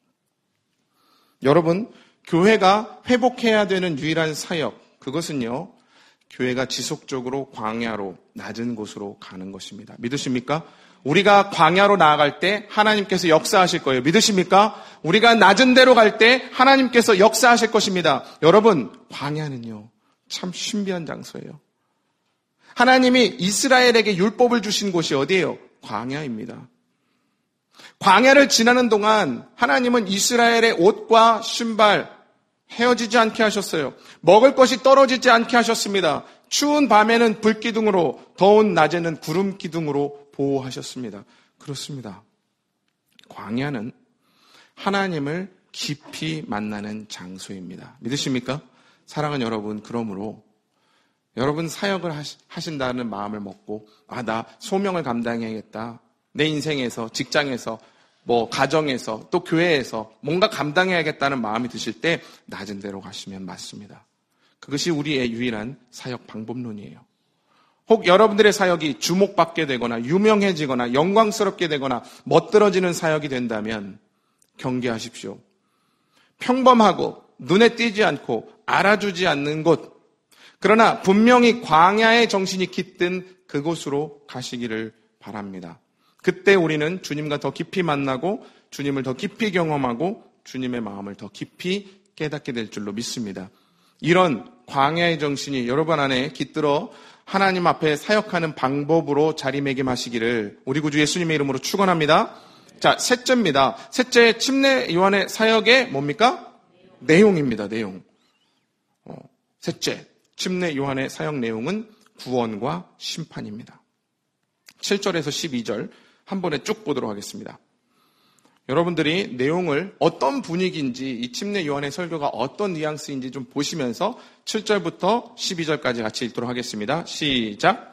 E: 여러분, 교회가 회복해야 되는 유일한 사역, 그것은요, 교회가 지속적으로 광야로, 낮은 곳으로 가는 것입니다. 믿으십니까? 우리가 광야로 나아갈 때 하나님께서 역사하실 거예요. 믿으십니까? 우리가 낮은 데로 갈 때 하나님께서 역사하실 것입니다. 여러분, 광야는요, 참 신비한 장소예요. 하나님이 이스라엘에게 율법을 주신 곳이 어디예요? 광야입니다. 광야를 지나는 동안 하나님은 이스라엘의 옷과 신발 헤어지지 않게 하셨어요. 먹을 것이 떨어지지 않게 하셨습니다. 추운 밤에는 불기둥으로, 더운 낮에는 구름 기둥으로 보호하셨습니다. 그렇습니다. 광야는 하나님을 깊이 만나는 장소입니다. 믿으십니까? 사랑하는 여러분, 그러므로 여러분 사역을 하신다는 마음을 먹고 나 소명을 감당해야겠다. 내 인생에서, 직장에서, 가정에서, 또 교회에서 뭔가 감당해야겠다는 마음이 드실 때 낮은 데로 가시면 맞습니다. 그것이 우리의 유일한 사역 방법론이에요. 혹 여러분들의 사역이 주목받게 되거나 유명해지거나 영광스럽게 되거나 멋들어지는 사역이 된다면 경계하십시오. 평범하고 눈에 띄지 않고 알아주지 않는 곳, 그러나 분명히 광야의 정신이 깃든 그곳으로 가시기를 바랍니다. 그때 우리는 주님과 더 깊이 만나고 주님을 더 깊이 경험하고 주님의 마음을 더 깊이 깨닫게 될 줄로 믿습니다. 이런 광야의 정신이 여러분 안에 깃들어 하나님 앞에 사역하는 방법으로 자리매김하시기를 우리 구주 예수님의 이름으로 축원합니다. 자, 셋째입니다. 셋째, 침례 요한의 사역의 뭡니까? 내용입니다. 내용. 셋째, 침례 요한의 사역 내용은 구원과 심판입니다. 7절에서 12절 한 번에 쭉 보도록 하겠습니다. 여러분들이 내용을 어떤 분위기인지, 이 침례 요한의 설교가 어떤 뉘앙스인지 좀 보시면서 7절부터 12절까지 같이 읽도록 하겠습니다. 시작.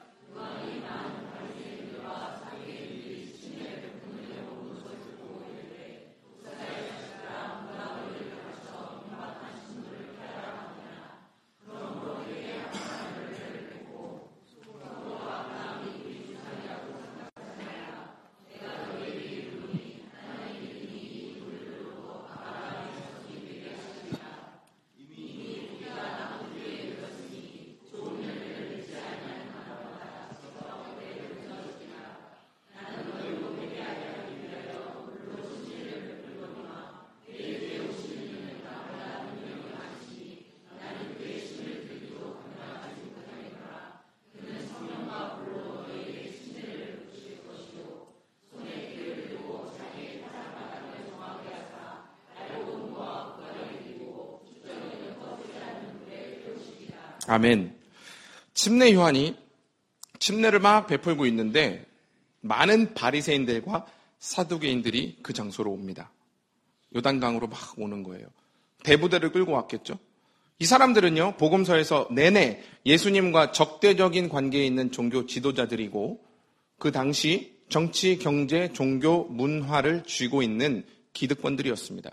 E: 아멘. 침례 요한이 침례를 막 베풀고 있는데 많은 바리새인들과 사두개인들이 그 장소로 옵니다. 요단강으로 막 오는 거예요. 대부대를 끌고 왔겠죠. 이 사람들은요, 복음서에서 내내 예수님과 적대적인 관계에 있는 종교 지도자들이고 그 당시 정치, 경제, 종교, 문화를 쥐고 있는 기득권들이었습니다.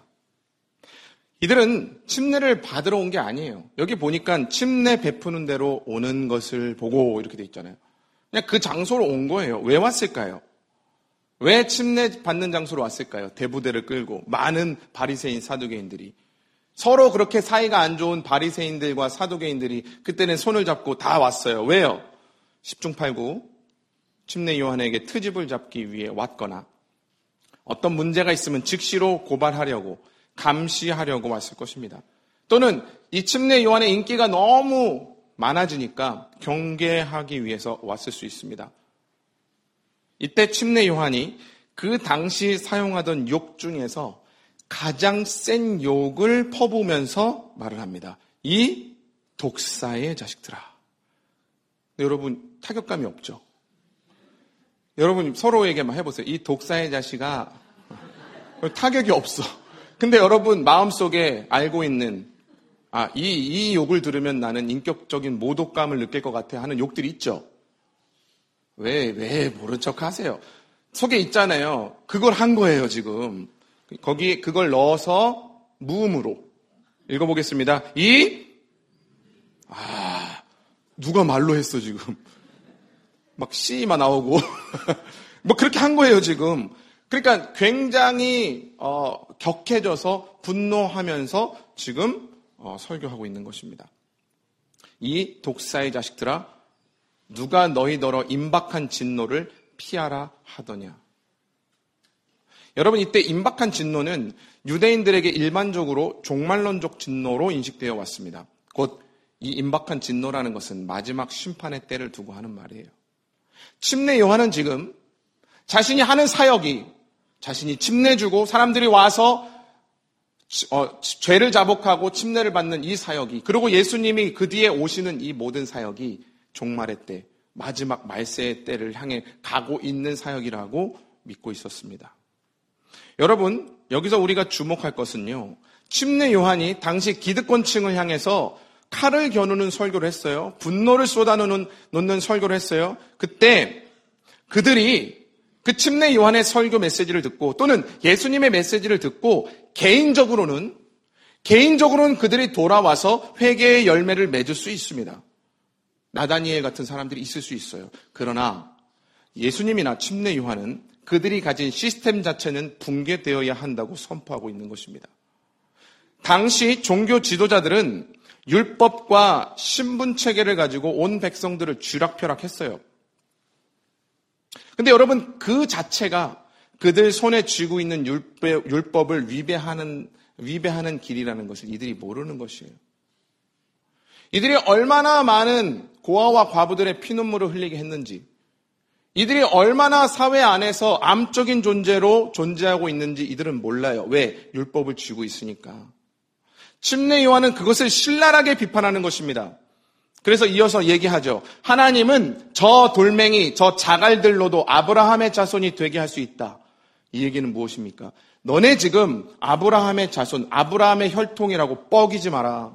E: 이들은 침례를 받으러 온 게 아니에요. 여기 보니까 침례 베푸는 대로 오는 것을 보고 이렇게 돼 있잖아요. 그냥 그 장소로 온 거예요. 왜 왔을까요? 왜 침례 받는 장소로 왔을까요? 대부대를 끌고 많은 바리새인 사두개인들이 서로 그렇게 사이가 안 좋은 바리새인들과 사두개인들이 그때는 손을 잡고 다 왔어요. 왜요? 10중 8구 침례 요한에게 트집을 잡기 위해 왔거나 어떤 문제가 있으면 즉시로 고발하려고 감시하려고 왔을 것입니다. 또는 이 침례 요한의 인기가 너무 많아지니까 경계하기 위해서 왔을 수 있습니다. 이때 침례 요한이 그 당시 사용하던 욕 중에서 가장 센 욕을 퍼부으면서 말을 합니다. 이 독사의 자식들아. 여러분 타격감이 없죠? 여러분 서로에게만 해보세요. 이 독사의 자식아. 타격이 없어. 근데 여러분 마음속에 알고 있는 이 욕을 들으면 나는 인격적인 모독감을 느낄 것 같아 하는 욕들이 있죠. 왜 모른 척 하세요? 속에 있잖아요. 그걸 한 거예요, 지금. 거기 그걸 넣어서 무음으로 읽어보겠습니다. 이 누가 말로 했어 지금. 막 씨만 나오고 뭐 그렇게 한 거예요 지금. 그러니까 굉장히 격해져서 분노하면서 지금 설교하고 있는 것입니다. 이 독사의 자식들아, 누가 너희더러 임박한 진노를 피하라 하더냐. 여러분, 이때 임박한 진노는 유대인들에게 일반적으로 종말론적 진노로 인식되어 왔습니다. 곧 이 임박한 진노라는 것은 마지막 심판의 때를 두고 하는 말이에요. 침례 요한은 지금 자신이 하는 사역이, 자신이 침례주고 사람들이 와서 죄를 자복하고 침례를 받는 이 사역이, 그리고 예수님이 그 뒤에 오시는 이 모든 사역이 종말의 때, 마지막 말세의 때를 향해 가고 있는 사역이라고 믿고 있었습니다. 여러분, 여기서 우리가 주목할 것은요, 침례 요한이 당시 기득권층을 향해서 칼을 겨누는 설교를 했어요. 분노를 쏟아놓는 설교를 했어요. 그때 그들이 그 침례 요한의 설교 메시지를 듣고, 또는 예수님의 메시지를 듣고 개인적으로는 그들이 돌아와서 회개의 열매를 맺을 수 있습니다. 나다니엘 같은 사람들이 있을 수 있어요. 그러나 예수님이나 침례 요한은 그들이 가진 시스템 자체는 붕괴되어야 한다고 선포하고 있는 것입니다. 당시 종교 지도자들은 율법과 신분 체계를 가지고 온 백성들을 쥐락펴락했어요. 근데 여러분, 그 자체가 그들 손에 쥐고 있는 율법을 위배하는 길이라는 것을 이들이 모르는 것이에요. 이들이 얼마나 많은 고아와 과부들의 피눈물을 흘리게 했는지, 이들이 얼마나 사회 안에서 암적인 존재로 존재하고 있는지 이들은 몰라요. 왜? 율법을 쥐고 있으니까. 침례 요한은 그것을 신랄하게 비판하는 것입니다. 그래서 이어서 얘기하죠. 하나님은 저 돌멩이, 저 자갈들로도 아브라함의 자손이 되게 할 수 있다. 이 얘기는 무엇입니까? 너네 지금 아브라함의 자손, 아브라함의 혈통이라고 뻐기지 마라.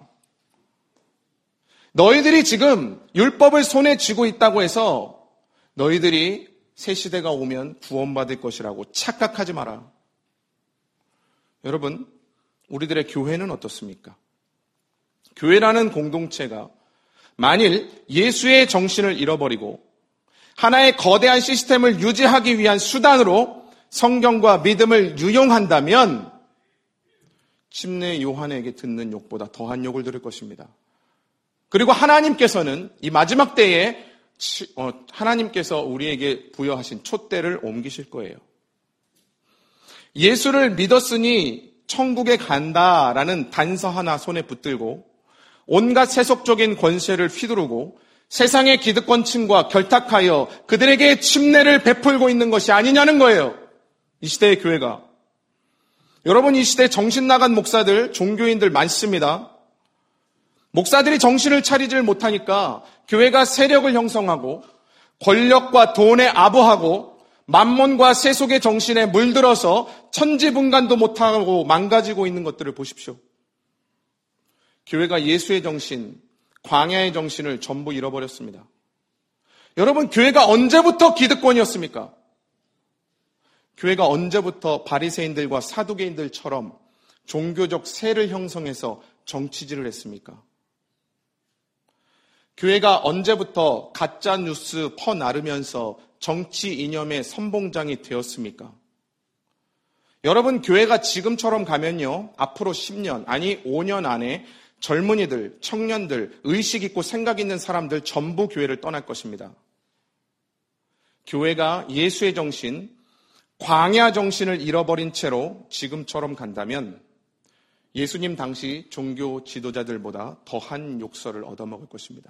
E: 너희들이 지금 율법을 손에 쥐고 있다고 해서 너희들이 새 시대가 오면 구원받을 것이라고 착각하지 마라. 여러분, 우리들의 교회는 어떻습니까? 교회라는 공동체가 만일 예수의 정신을 잃어버리고 하나의 거대한 시스템을 유지하기 위한 수단으로 성경과 믿음을 유용한다면 침례 요한에게 듣는 욕보다 더한 욕을 들을 것입니다. 그리고 하나님께서는 이 마지막 때에 하나님께서 우리에게 부여하신 촛대를 옮기실 거예요. 예수를 믿었으니 천국에 간다라는 단서 하나 손에 붙들고 온갖 세속적인 권세를 휘두르고 세상의 기득권층과 결탁하여 그들에게 침례를 베풀고 있는 것이 아니냐는 거예요. 이 시대의 교회가. 여러분, 이 시대에 정신 나간 목사들, 종교인들 많습니다. 목사들이 정신을 차리질 못하니까 교회가 세력을 형성하고 권력과 돈에 아부하고 만몬과 세속의 정신에 물들어서 천지분간도 못하고 망가지고 있는 것들을 보십시오. 교회가 예수의 정신, 광야의 정신을 전부 잃어버렸습니다. 여러분, 교회가 언제부터 기득권이었습니까? 교회가 언제부터 바리새인들과 사두개인들처럼 종교적 세를 형성해서 정치질을 했습니까? 교회가 언제부터 가짜 뉴스 퍼나르면서 정치 이념의 선봉장이 되었습니까? 여러분, 교회가 지금처럼 가면요, 앞으로 10년, 아니 5년 안에 젊은이들, 청년들, 의식 있고 생각 있는 사람들 전부 교회를 떠날 것입니다. 교회가 예수의 정신, 광야 정신을 잃어버린 채로 지금처럼 간다면 예수님 당시 종교 지도자들보다 더한 욕설을 얻어먹을 것입니다.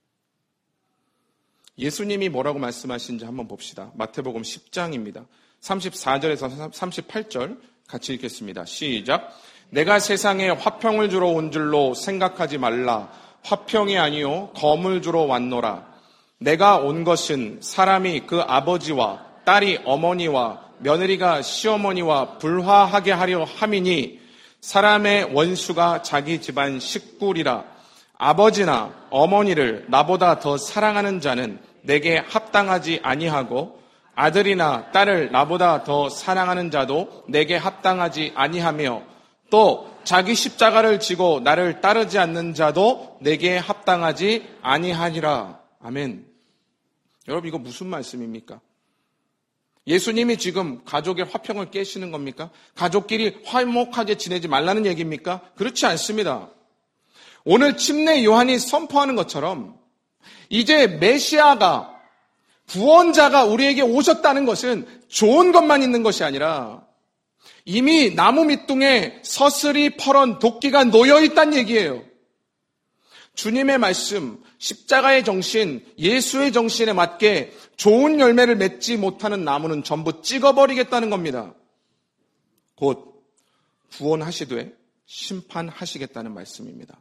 E: 예수님이 뭐라고 말씀하신지 한번 봅시다. 마태복음 10장입니다. 34절에서 38절 같이 읽겠습니다. 시작. 내가 세상에 화평을 주러 온 줄로 생각하지 말라. 화평이 아니요 검을 주러 왔노라. 내가 온 것은 사람이 그 아버지와 딸이 어머니와 며느리가 시어머니와 불화하게 하려 함이니 사람의 원수가 자기 집안 식구리라. 아버지나 어머니를 나보다 더 사랑하는 자는 내게 합당하지 아니하고 아들이나 딸을 나보다 더 사랑하는 자도 내게 합당하지 아니하며 또 자기 십자가를 지고 나를 따르지 않는 자도 내게 합당하지 아니하니라. 아멘. 여러분, 이거 무슨 말씀입니까? 예수님이 지금 가족의 화평을 깨시는 겁니까? 가족끼리 화목하게 지내지 말라는 얘기입니까? 그렇지 않습니다. 오늘 침례 요한이 선포하는 것처럼 이제 메시아가, 구원자가 우리에게 오셨다는 것은 좋은 것만 있는 것이 아니라 이미 나무 밑둥에 서슬이 퍼런 도끼가 놓여있다는 얘기예요. 주님의 말씀, 십자가의 정신, 예수의 정신에 맞게 좋은 열매를 맺지 못하는 나무는 전부 찍어버리겠다는 겁니다. 곧 구원하시되 심판하시겠다는 말씀입니다.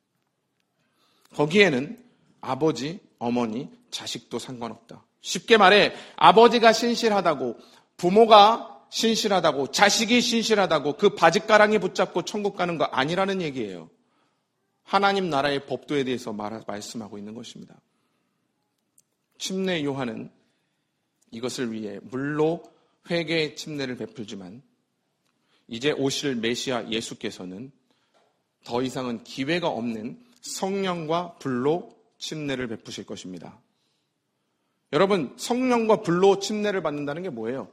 E: 거기에는 아버지, 어머니, 자식도 상관없다. 쉽게 말해 아버지가 신실하다고, 부모가 신실하다고, 자식이 신실하다고 그 바짓가랑이 붙잡고 천국 가는 거 아니라는 얘기예요. 하나님 나라의 법도에 대해서 말씀하고 있는 것입니다. 침례 요한은 이것을 위해 물로 회개의 침례를 베풀지만 이제 오실 메시아 예수께서는 더 이상은 기회가 없는 성령과 불로 침례를 베푸실 것입니다. 여러분, 성령과 불로 침례를 받는다는 게 뭐예요?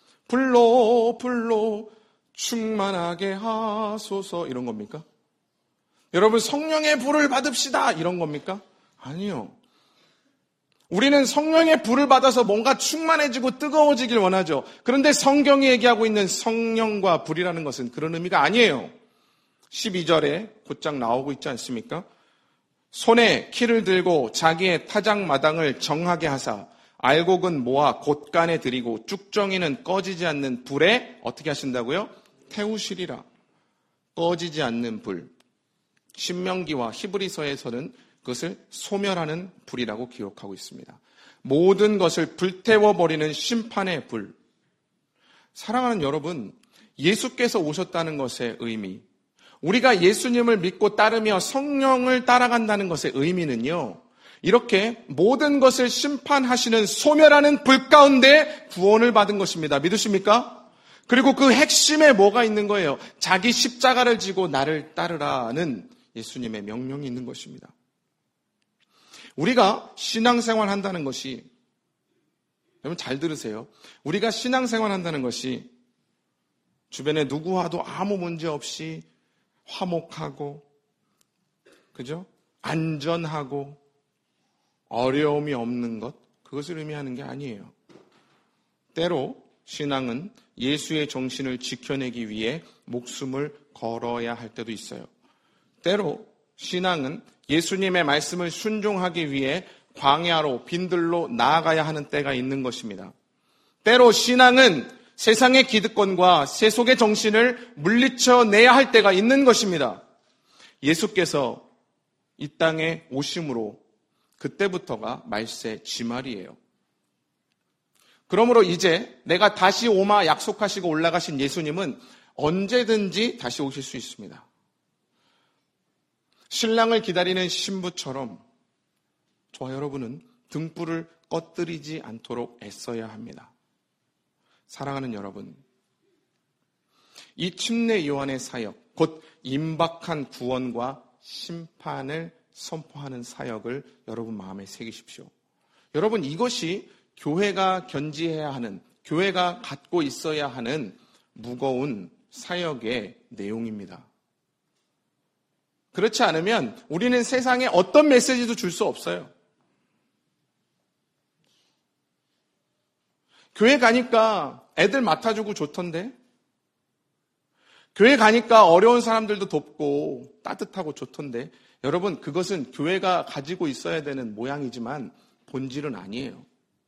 E: 불로 충만하게 하소서 이런 겁니까? 여러분, 성령의 불을 받읍시다 이런 겁니까? 아니요. 우리는 성령의 불을 받아서 뭔가 충만해지고 뜨거워지길 원하죠. 그런데 성경이 얘기하고 있는 성령과 불이라는 것은 그런 의미가 아니에요. 12절에 곧장 나오고 있지 않습니까? 손에 키를 들고 자기의 타작마당을 정하게 하사 알곡은 모아 곳간에 들이고 쭉정이는 꺼지지 않는 불에 어떻게 하신다고요? 태우시리라. 꺼지지 않는 불. 신명기와 히브리서에서는 그것을 소멸하는 불이라고 기록하고 있습니다. 모든 것을 불태워버리는 심판의 불. 사랑하는 여러분, 예수께서 오셨다는 것의 의미, 우리가 예수님을 믿고 따르며 성령을 따라간다는 것의 의미는요, 이렇게 모든 것을 심판하시는 소멸하는 불 가운데 구원을 받은 것입니다. 믿으십니까? 그리고 그 핵심에 뭐가 있는 거예요? 자기 십자가를 지고 나를 따르라는 예수님의 명령이 있는 것입니다. 우리가 신앙생활 한다는 것이, 여러분 잘 들으세요. 우리가 신앙생활 한다는 것이 주변에 누구와도 아무 문제 없이 화목하고, 그죠? 안전하고 어려움이 없는 것, 그것을 의미하는 게 아니에요. 때로 신앙은 예수의 정신을 지켜내기 위해 목숨을 걸어야 할 때도 있어요. 때로 신앙은 예수님의 말씀을 순종하기 위해 광야로 빈들로 나아가야 하는 때가 있는 것입니다. 때로 신앙은 세상의 기득권과 세속의 정신을 물리쳐내야 할 때가 있는 것입니다. 예수께서 이 땅에 오심으로 그때부터가 말세 지말이에요. 그러므로 이제 내가 다시 오마 약속하시고 올라가신 예수님은 언제든지 다시 오실 수 있습니다. 신랑을 기다리는 신부처럼 저와 여러분은 등불을 꺼뜨리지 않도록 애써야 합니다. 사랑하는 여러분, 이 침례 요한의 사역, 곧 임박한 구원과 심판을 선포하는 사역을 여러분 마음에 새기십시오. 여러분, 이것이 교회가 견지해야 하는, 교회가 갖고 있어야 하는 무거운 사역의 내용입니다. 그렇지 않으면 우리는 세상에 어떤 메시지도 줄 수 없어요. 교회 가니까 애들 맡아주고 좋던데? 교회 가니까 어려운 사람들도 돕고 따뜻하고 좋던데? 여러분, 그것은 교회가 가지고 있어야 되는 모양이지만 본질은 아니에요.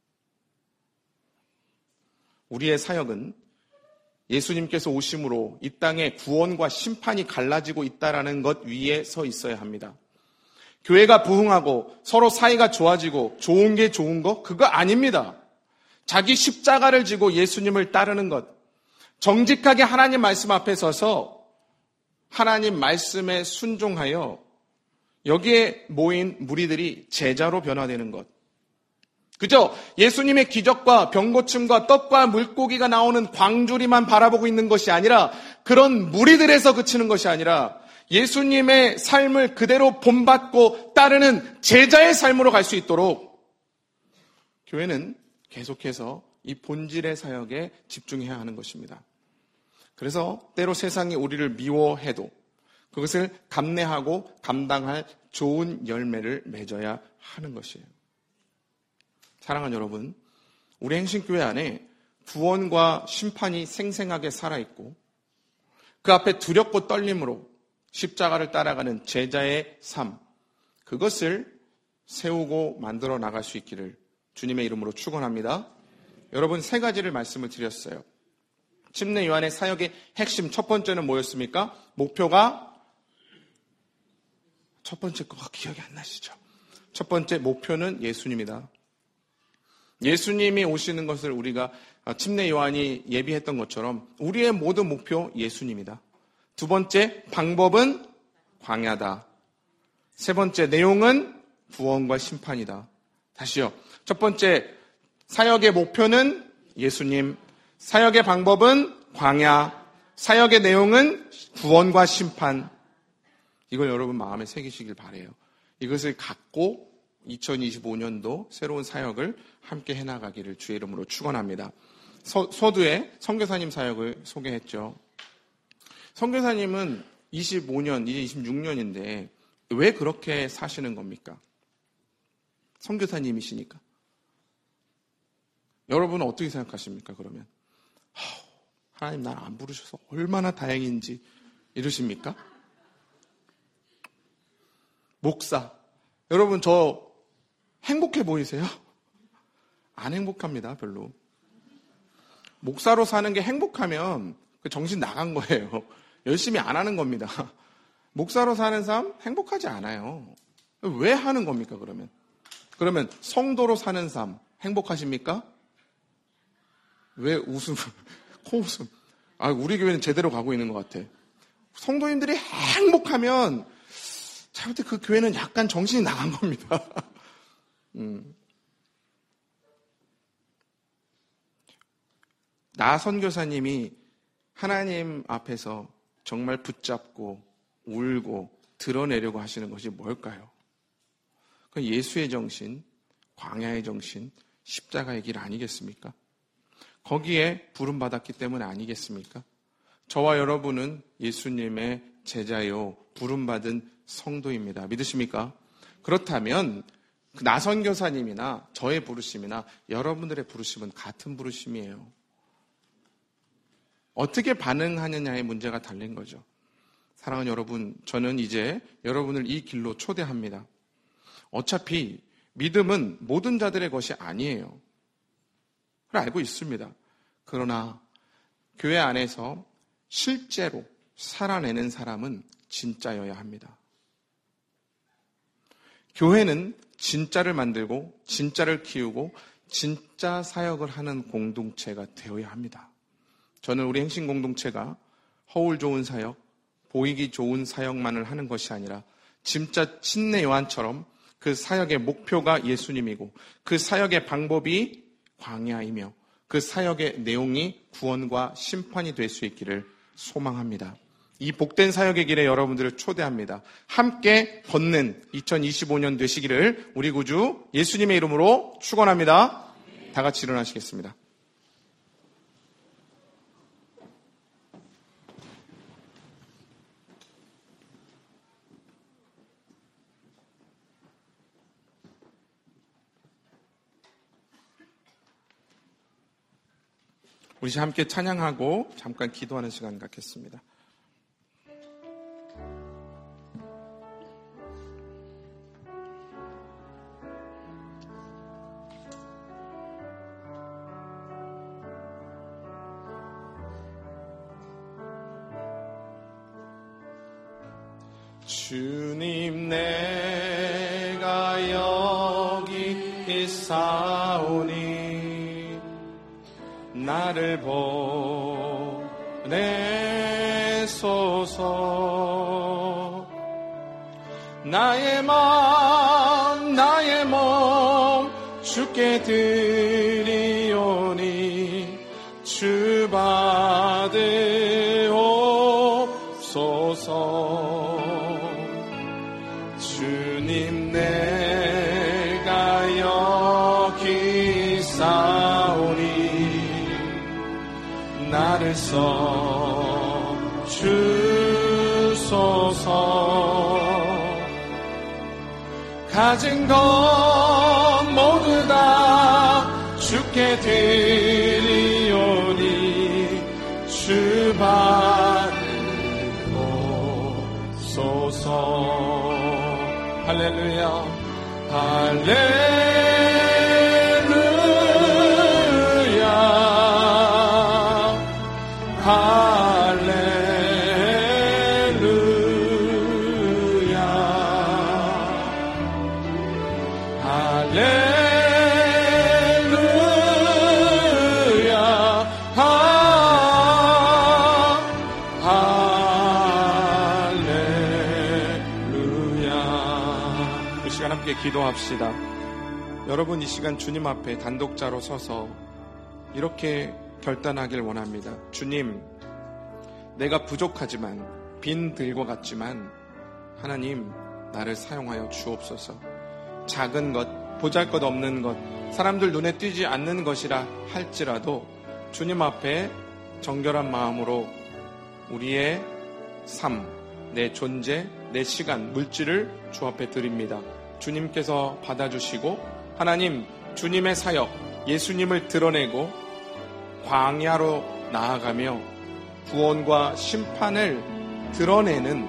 E: 우리의 사역은 예수님께서 오심으로 이 땅에 구원과 심판이 갈라지고 있다는 것 위에 서 있어야 합니다. 교회가 부흥하고 서로 사이가 좋아지고 좋은 게 좋은 거? 그거 아닙니다. 자기 십자가를 지고 예수님을 따르는 것, 정직하게 하나님 말씀 앞에 서서 하나님 말씀에 순종하여 여기에 모인 무리들이 제자로 변화되는 것, 그저 예수님의 기적과 병고침과 떡과 물고기가 나오는 광주리만 바라보고 있는 것이 아니라 그런 무리들에서 그치는 것이 아니라 예수님의 삶을 그대로 본받고 따르는 제자의 삶으로 갈 수 있도록 교회는 계속해서 이 본질의 사역에 집중해야 하는 것입니다. 그래서 때로 세상이 우리를 미워해도 그것을 감내하고 감당할 좋은 열매를 맺어야 하는 것이에요. 사랑하는 여러분, 우리 행신교회 안에 구원과 심판이 생생하게 살아있고 그 앞에 두렵고 떨림으로 십자가를 따라가는 제자의 삶, 그것을 세우고 만들어 나갈 수 있기를 주님의 이름으로 축원합니다. 여러분, 세 가지를 말씀을 드렸어요. 침례 요한의 사역의 핵심 첫 번째는 뭐였습니까? 목표가 첫 번째 거가 기억이 안 나시죠? 첫 번째 목표는 예수님이다. 예수님이 오시는 것을 우리가 침례 요한이 예비했던 것처럼 우리의 모든 목표 예수님이다. 두 번째 방법은 광야다. 세 번째 내용은 구원과 심판이다. 다시요. 첫 번째 사역의 목표는 예수님, 사역의 방법은 광야, 사역의 내용은 구원과 심판. 이걸 여러분 마음에 새기시길 바라요. 이것을 갖고 2025년도 새로운 사역을 함께 해나가기를 주의 이름으로 축원합니다. 서두에 선교사님 사역을 소개했죠. 선교사님은 25년, 이제 26년인데 왜 그렇게 사시는 겁니까? 선교사님이시니까. 여러분은 어떻게 생각하십니까, 그러면? 하나님 나를 안 부르셔서 얼마나 다행인지 이러십니까? 목사. 여러분, 저 행복해 보이세요? 안 행복합니다, 별로. 목사로 사는 게 행복하면 정신 나간 거예요. 열심히 안 하는 겁니다. 목사로 사는 삶 행복하지 않아요. 왜 하는 겁니까, 그러면? 그러면 성도로 사는 삶 행복하십니까? 왜 코웃음. 우리 교회는 제대로 가고 있는 것 같아. 성도님들이 행복하면 잘 볼 때 그 교회는 약간 정신이 나간 겁니다. 나 선교사님이 하나님 앞에서 정말 붙잡고 울고 드러내려고 하시는 것이 뭘까요? 그 예수의 정신, 광야의 정신, 십자가의 길 아니겠습니까? 거기에 부름받았기 때문 아니겠습니까? 저와 여러분은 예수님의 제자요, 부름받은 성도입니다. 믿으십니까? 그렇다면 나 선교사님이나 저의 부르심이나 여러분들의 부르심은 같은 부르심이에요. 어떻게 반응하느냐의 문제가 달린 거죠. 사랑하는 여러분, 저는 이제 여러분을 이 길로 초대합니다. 어차피 믿음은 모든 자들의 것이 아니에요. 그걸 알고 있습니다. 그러나 교회 안에서 실제로 살아내는 사람은 진짜여야 합니다. 교회는 진짜를 만들고 진짜를 키우고 진짜 사역을 하는 공동체가 되어야 합니다. 저는 우리 행신 공동체가 허울 좋은 사역, 보이기 좋은 사역만을 하는 것이 아니라 진짜 침례 요한처럼 그 사역의 목표가 예수님이고 그 사역의 방법이 광야이며 그 사역의 내용이 구원과 심판이 될 수 있기를 소망합니다. 이 복된 사역의 길에 여러분들을 초대합니다. 함께 걷는 2025년 되시기를 우리 구주 예수님의 이름으로 축원합니다. 다 같이 일어나시겠습니다. 우리 함께 찬양하고 잠깐 기도하는 시간 갖겠습니다. 주님 내가 여기 있사오니 나를 보내소서. 나의 마음 나의 몸 주께 드리오니 주 받으옵소서. 주님 내가 여기 있사오니 나를 써 주소서. 가진 것 모두 다 주께 드리오니 주 받으옵소서. 할렐루야 할렐루야 할렐루야 할렐루야. 이 시간 함께 기도합시다. 여러분, 이 시간 주님 앞에 단독자로 서서 이렇게 결단하길 원합니다. 주님, 내가 부족하지만 빈 들과 같지만 하나님 나를 사용하여 주옵소서. 작은 것, 보잘것없는 것, 사람들 눈에 띄지 않는 것이라 할지라도 주님 앞에 정결한 마음으로 우리의 삶, 내 존재, 내 시간, 물질을 주 앞에 드립니다. 주님께서 받아주시고 하나님, 주님의 사역, 예수님을 드러내고 광야로 나아가며 구원과 심판을 드러내는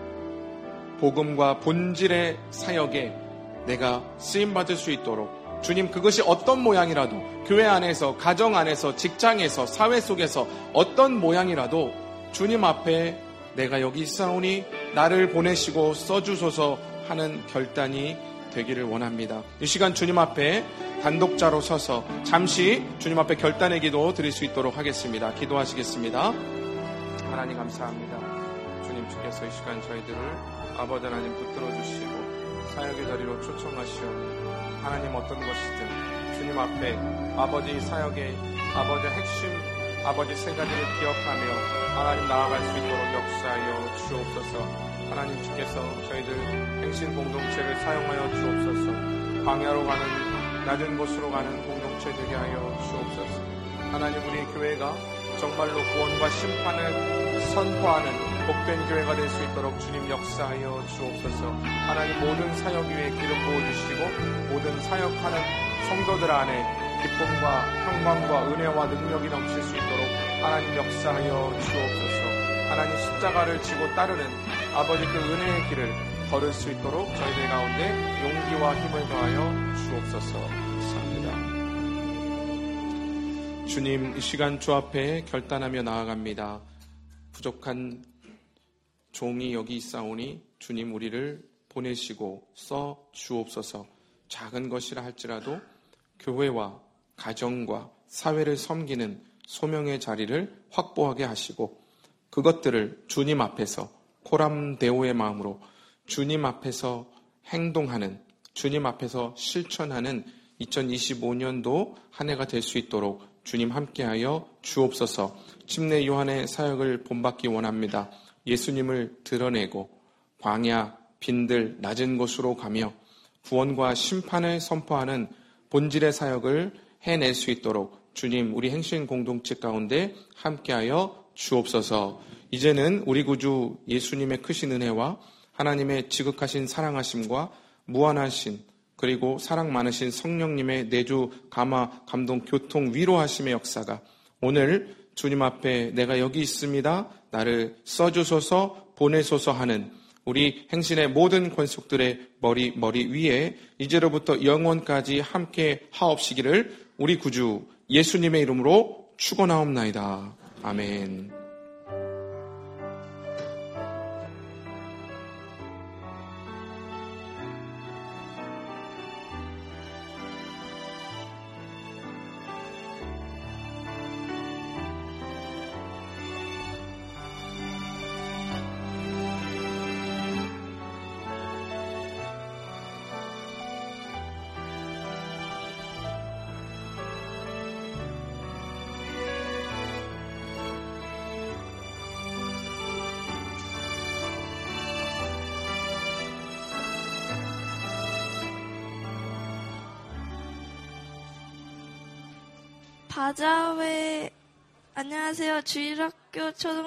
E: 복음과 본질의 사역에 내가 쓰임받을 수 있도록 주님, 그것이 어떤 모양이라도 교회 안에서, 가정 안에서, 직장에서, 사회 속에서 어떤 모양이라도 주님 앞에 내가 여기 있사오니 나를 보내시고 써주소서 하는 결단이 되기를 원합니다. 이 시간 주님 앞에 단독자로 서서 잠시 주님 앞에 결단의 기도 드릴 수 있도록 하겠습니다. 기도하시겠습니다. 하나님 감사합니다. 주님, 주께서 이 시간 저희들을 아버지 하나님 붙들어 주시고 사역의 자리로 초청하시오니 하나님 어떤 것이든 주님 앞에 아버지 사역의 아버지 핵심 아버지 세 가지를 기억하며 하나님 나아갈 수 있도록 역사하여 주옵소서. 하나님, 주께서 저희들 행신 공동체를 사용하여 주옵소서. 광야로 가는 낮은 곳으로 가는 공동체 되게 하여 주옵소서. 하나님, 우리 교회가 정말로 구원과 심판을 선포하는 복된 교회가 될 수 있도록 주님 역사하여 주옵소서. 하나님, 모든 사역 위에 기름 부어주시고 모든 사역하는 성도들 안에 기쁨과 평강과 은혜와 능력이 넘칠 수 있도록 하나님 역사하여 주옵소서. 하나님, 십자가를 지고 따르는 아버지 그 은혜의 길을 걸을 수 있도록 저희들 가운데 용기와 힘을 더하여 주옵소서. 감사합니다. 주님, 이 시간 주 앞에 결단하며 나아갑니다. 부족한 종이 여기 있사오니 주님, 우리를 보내시고 써 주옵소서. 작은 것이라 할지라도 교회와 가정과 사회를 섬기는 소명의 자리를 확보하게 하시고 그것들을 주님 앞에서 코람데오의 마음으로 주님 앞에서 행동하는, 주님 앞에서 실천하는 2025년도 한 해가 될 수 있도록 주님 함께하여 주옵소서. 침례 요한의 사역을 본받기 원합니다. 예수님을 드러내고 광야, 빈들, 낮은 곳으로 가며 구원과 심판을 선포하는 본질의 사역을 해낼 수 있도록 주님, 우리 행신 공동체 가운데 함께하여 주옵소서. 이제는 우리 구주 예수님의 크신 은혜와 하나님의 지극하신 사랑하심과 무한하신 그리고 사랑 많으신 성령님의 내주 감화 감동 교통 위로하심의 역사가 오늘 주님 앞에 내가 여기 있습니다, 나를 써주소서 보내소서 하는 우리 행신의 모든 권속들의 머리 위에 이제로부터 영원까지 함께 하옵시기를 우리 구주 예수님의 이름으로 축원하옵나이다. 아멘.
F: 바자회 안녕하세요. 주일학교